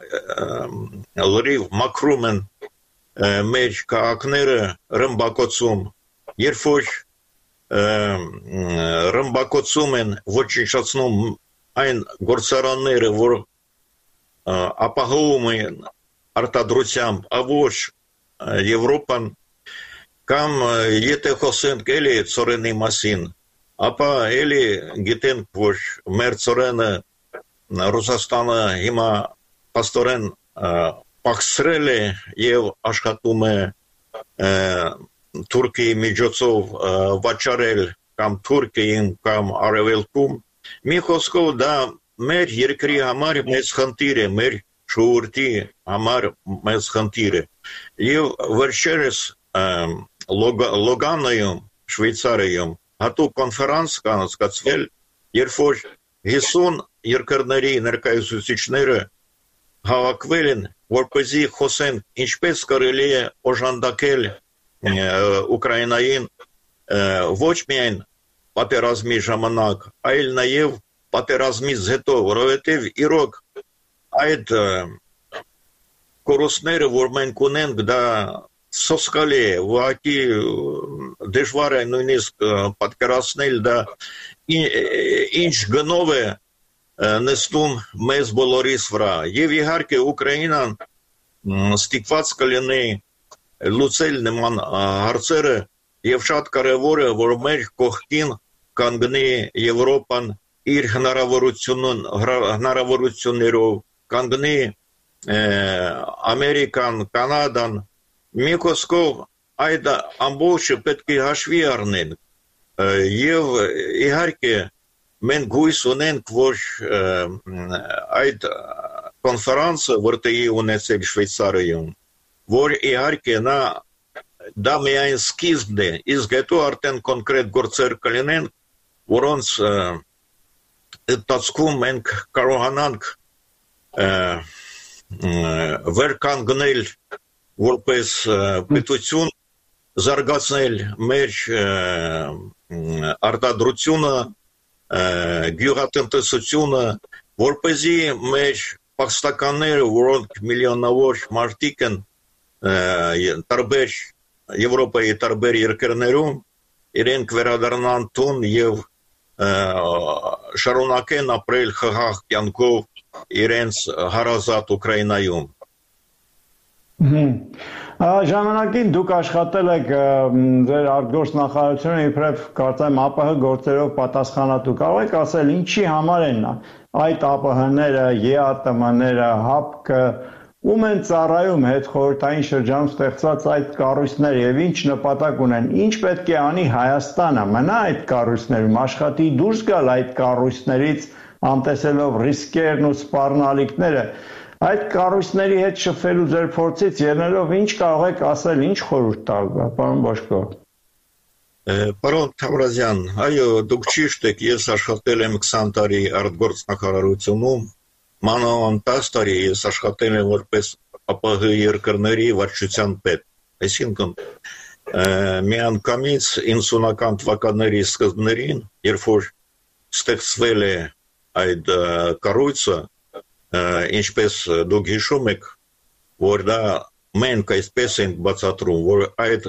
լրիվ մաքրում են մեր քաղաքները ռմբակոծում, երբ որ ռմբակոծում են ոչնչացնում այն գործարանները, որ ապահովում են արտադրությամբ ավոճ Եվրոպան, կամ եթե խոսենք էլի ծորենի մասին, ապա էլի գիտենք, որ մեր ծորենը Ռուսաստանը հիմա պաստորեն պակսրել է և աշխատում է Թուրքիի միջոցով վաճառել կամ Թուրքիին կամ Արևելքում, մի խոսքով դա մեր երկրի համար մեծ խնդիր է, մեր ժողովրդի համար մեծ խնդիր է։ Եվ վերջերս Լոգանայում, Շվեյցարիայում հատուկ կոնֆերանս կանցկացվել, երբ որ հիսուն երկրների ներկայացուցիչները հավաքվել են, որպեսզի խոսեն ինչպես կարելի է օժանդակել Ուկրաինային ոչ միայն պատերազմի ժամանակ, այլ նաև պատերազմից հետո, որովհետև իրոք այդ կորուստները, որ մենք ունենք, դա սոսկալի է, ուղղակի դժվար է նույնիսկ պատկերացնել դա ինչ գնով է նստում մեզ բոլորիս վրա։ Եվ իհարկե Ուկրաինան ստիպված կլինի լուծել նման հարցերը եւ շատ կարեւոր է, որ մեր կողքին կանգնի Եվրոպան իր հնարավորություններով, կանգնի Ամերիկան, Կանադան, մի խոսքով այդ ամբողջը պետք է հաշվի առնեն եւ իհարկե մենք հույս ունենք, որ այդ կոնֆերանսը, որ տեղի ունեցել Շվեյցարիայում, որ իհարկե նա դա միայն սկիզբն է, իսկ հետո արդեն կոնկրետ գործեր կլինեն, որոնց ընթացքում մենք կարողանանք վերկանգնել որպես պետություն, զարգացնել մեր արտադրությունը, գյուղատնտեսությունը, որպեսզի մեր փախստականները, որոնք միլիոնավոր մարդիկ են տարբեր Եվրոպայի տարբեր երկրներում, իրենք վերադառնան տուն եւ շարունակեն ապրել խաղաղ կյանքով իրենց հարազատ Ուկրաինայում։ Ժամանակին դուք աշխատել եք ձեր արտգործնախարարությունը իբրև կարծեմ ԱՊՀ գործերով պատասխանատու, կարող եք ասել ինչի համար են այդ ԱՊՀ-ները, ԵԱՏՄ-ները, ՀԱՊԿ-ը, ում են ծառայում հետխորհրդային շրջանում ստեղծված այդ կառույցները եւ ինչ նպատակ ունեն, ինչ պետք է անի Հայաստանը, մնա այդ կառույցներում, աշխատի դուրս գալ այդ կառույցներից, անտեսելով ռիսկերն ու սպառնալիքները, այդ կառույցների հետ շփվելու ձեր փորձից ելնելով ինչ կարող եք ասել, ինչ խորհուրդ տալ, պարոն Բոշկո։ Պարոն Թավրազյան, այո, դուք ճիշտ եք, ես աշխատել եմ քսան տարի արտգործնախարարությունում, մանավանդ տասը տարի ես աշխատել եմ որպես ԱՊՀ երկրների վարչության պետ, այսինքն միանգամից իննսունական թվականների սկզբներին, երբ որ ստեղծվել է այդ կառույցը, ինչպես դուք հիշում եք, որ դա մենք այսպես ենք բացատրում, որ այդ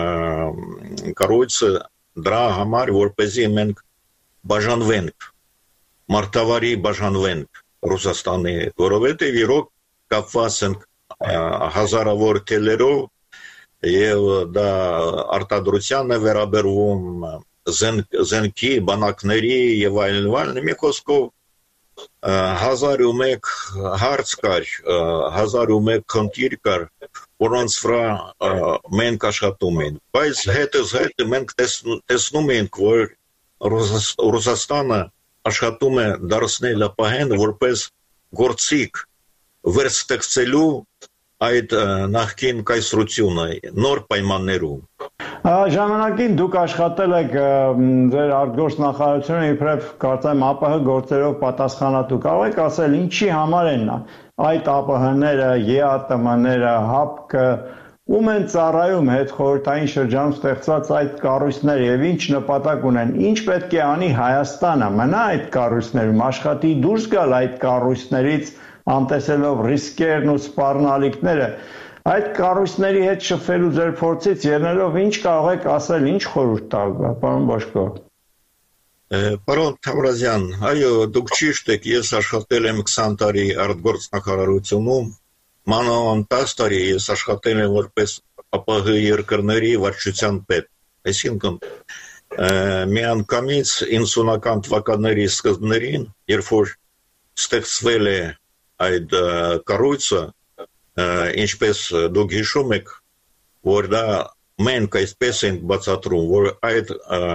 կառույցը դրա համար, որպեսզի մենք բաժանվենք, մարտավարի բաժանվենք Ռուսաստանի հետ, որովհետև իրոք կապված ենք հազարավոր թելերով եւ դա արտադրության է վերաբերվում զենքի, բանակների եւ այլն, այլն, մի խոսքով հազար ու մեկ հարց կար, հազար ու մեկ խնդիր կար, որոնց վրա մենք աշխատում ենք, բայց հետս հետ մենք տեսնում ենք, որ Ռուսաստանը աշխատում է դարձնել ԱՊՀ-ն որպես գործիք վերստեղծելու այդ նախկին կայսրությունը նոր պայմաններում։ Ժամանակին դուք աշխատել եք ձեր արտգործնախարարությունը իբրև կարծեմ ԱՊՀ գործերով պատասխանատու, կարող եք ասել ինչի համար են այդ ԱՊՀ-ները, ԵԱՏՄ-ները, ՀԱՊԿ-ը, ում են ծառայում հետ խորհրդային շրջանում ստեղծված այդ կառույցները եւ ինչ նպատակ ունեն, ինչ պետք է անի Հայաստանը, մնա այդ կառույցներում, աշխատի դուրս գալ այդ կառույցներից, անտեսելով ռիսկերն ու սպառնալիքները, այդ կառույցների հետ շփվելու ձեր փորձից ելնելով ինչ կարող եք ասել, ինչ խորհուրդ տալ, պարոն Բոշկո։ Պարոն Թավրազյան, այո, դուք ճիշտ եք, ես աշխատել եմ քսան տարի արտգործնախարարությունում, մանավանդ տասը տարի ես աշխատել եմ որպես ԱՊՀ երկրների վարչության պետ, այսինքն միանգամից իննսունական թվականների սկզբներին, երբ որ ստեղծվել է այդ կառույցը, ինչպես դուք հիշում եք, որ դա մենք այսպես ենք բացատրում, որ այդ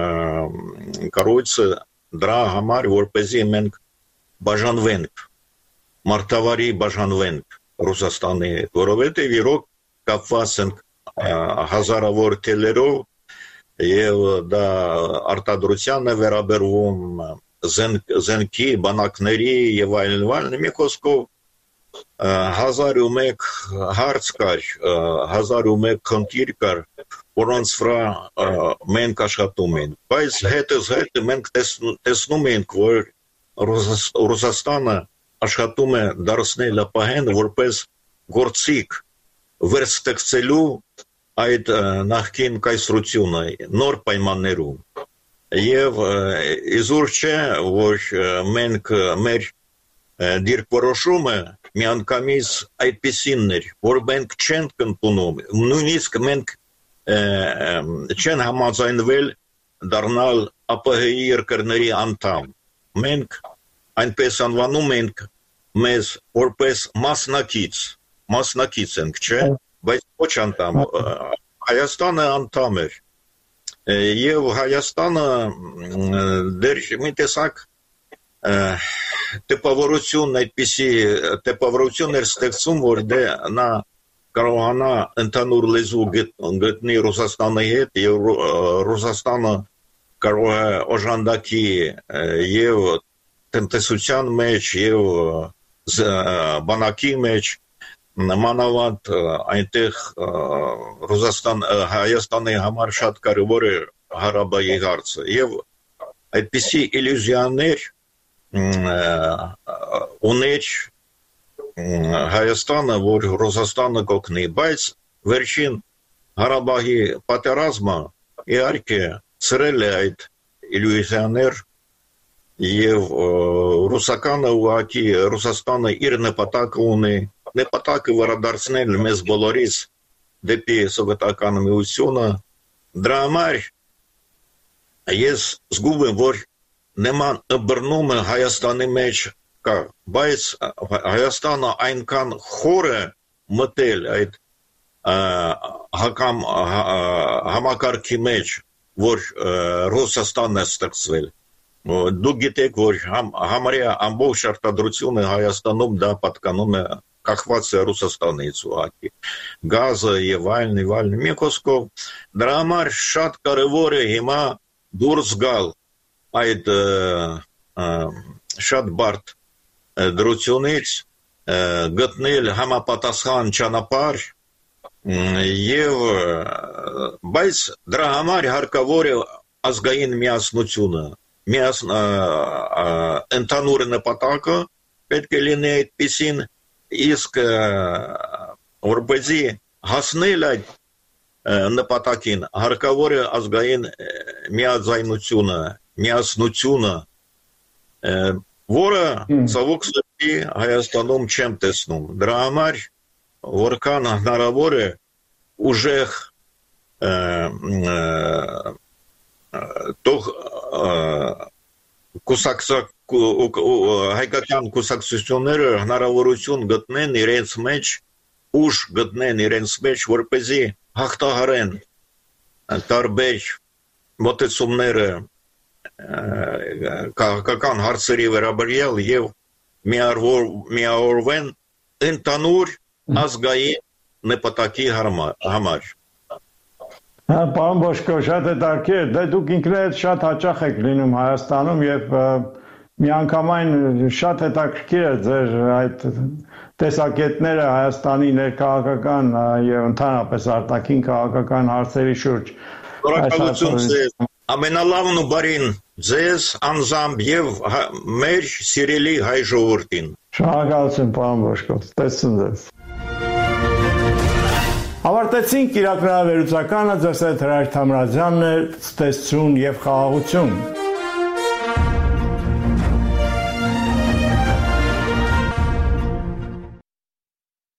կառույցը դրա համար, որպեսզի մենք բաժանվենք, մարտավարի բաժանվենք Ռուսաստանի հետ, որովհետև իրոք կապված ենք հազարավոր թելերով եւ դա արտադրության է վերաբերվում զենքի, բանակների եւ այլն այլն, մի խոսքով հազար ու մեկ հարց կար, հազար ու մեկ խնդիր կար, որոնց վրա մենք աշխատում ենք, բայց հետս հետ մենք տեսնում ենք, որ Ռուսաստանը աշխատում է դարձնել ԱՊՀ-ն որպես գործիք վերստեղծելու այդ նախկին կայսրությունը նոր պայմաններում եւ իզուր չէ որ մենք մեր դիրքորոշումը միանգամից այդպիսին էր որ մենք չենք ընդունում նույնիսկ մենք չեն համաձայնվել դառնալ ԱՊՀ-ի երկրների անդամ մենք այնպես անվանում ենք մեզ որպես մասնակից, մասնակից ենք, չէ, բայց ոչ անդամ, Հայաստանը անդամ էր, և Հայաստանը դեր մի տեսակ տպավորություն, այդպիսի տպավորություն էր ստեղծում, որ դե նա կարողանա ընդհանուր լեզու գտնի Ռուսաստանի հետ և Ռուսաստանը կարող է օժանդակի և տնտեսության մեջ եւ բանակի մեջ մանավանդ այնտեղ Ռուսաստան Հայաստանի համար շատ կարևոր է Հարաբայի հարցը եւ այդպիսի իլյուզիաներ ուներ Հայաստանը որ Ռուսաստանը կօգնի բայց վերջին Հարաբայի պատերազմը իհարկե ցրել է այդ իլյուզիաներ Եվ ռուսականը ուղղակի Ռուսաստանը իր նպատակը ունի, նպատակը վերադարձնել մեզ բոլորիս դեպի սովետական միությունը, դրա համար ես զգում եմ, որ նման ըմբռնումը Հայաստանի մեջ կա, բայց Հայաստանը այնքան խոր է մտել այդ հակամ համակարգի մեջ, որ Ռուսաստանն է ստեղծվել Դուք գիտեք, որ համարյա ամբողջ արտադրությունը Հայաստանում դա պատկանում է կախված է Ռուսաստանից ուղղակի գազը եւ այլն եւ այլն մի խոսքով դրա համար շատ կարեւոր է հիմա դուրս գալ այդ շատ բարդ դրությունից գտնել համապատասխան ճանապարհ եւ բայց դրա համար հարկավոր է ազգային միասնությունը Միասն ընդհանուր նպատակը պետք է լինի այդպիսին իսկ որպեսզի հասնել այդ նպատակին հարկավոր է ազգային միաձայնությունը, միասնությունը, որը ցավոք սրտի Հայաստանում չեմ տեսնում։ Դրա համար որքան հնարավոր է ուժեղ Toch հայկական կուսակցությունները հնարավորություն գտնեն իրենց մեջ, ուժ գտնեն իրենց մեջ, որպեսզի հաղթահարեն տարբեր մոտեցումները քաղաքական հարցերի վերաբերյալ եւ միավորվեն ընդհանուր ազգային նպատակի համար։ Պարոն Բոշկո, շատ է դարքեր, դե դուք ինքներդ շատ հաճախ եք լինում Հայաստանում եւ միանգամայն շատ հետաքրքիր է ձեր այդ տեսակետները Հայաստանի ներքաղաքական եւ ընդհանրապես արտաքին քաղաքական հարցերի շուրջ։ Շնորհակալություն ձեզ։ Ամենալավն ու բարին ձեզ անձամբ եւ մեր սիրելի հայ ժողովրդին։ Շնորհակալություն, պարոն Բոշկով։ Տեսնում ձեզ։ Ավարտեցինք իրաքնահավերուցականը, ձեզ հետ Հրայր Թամրազյանն էր, ցտեսություն եւ խաղաղություն։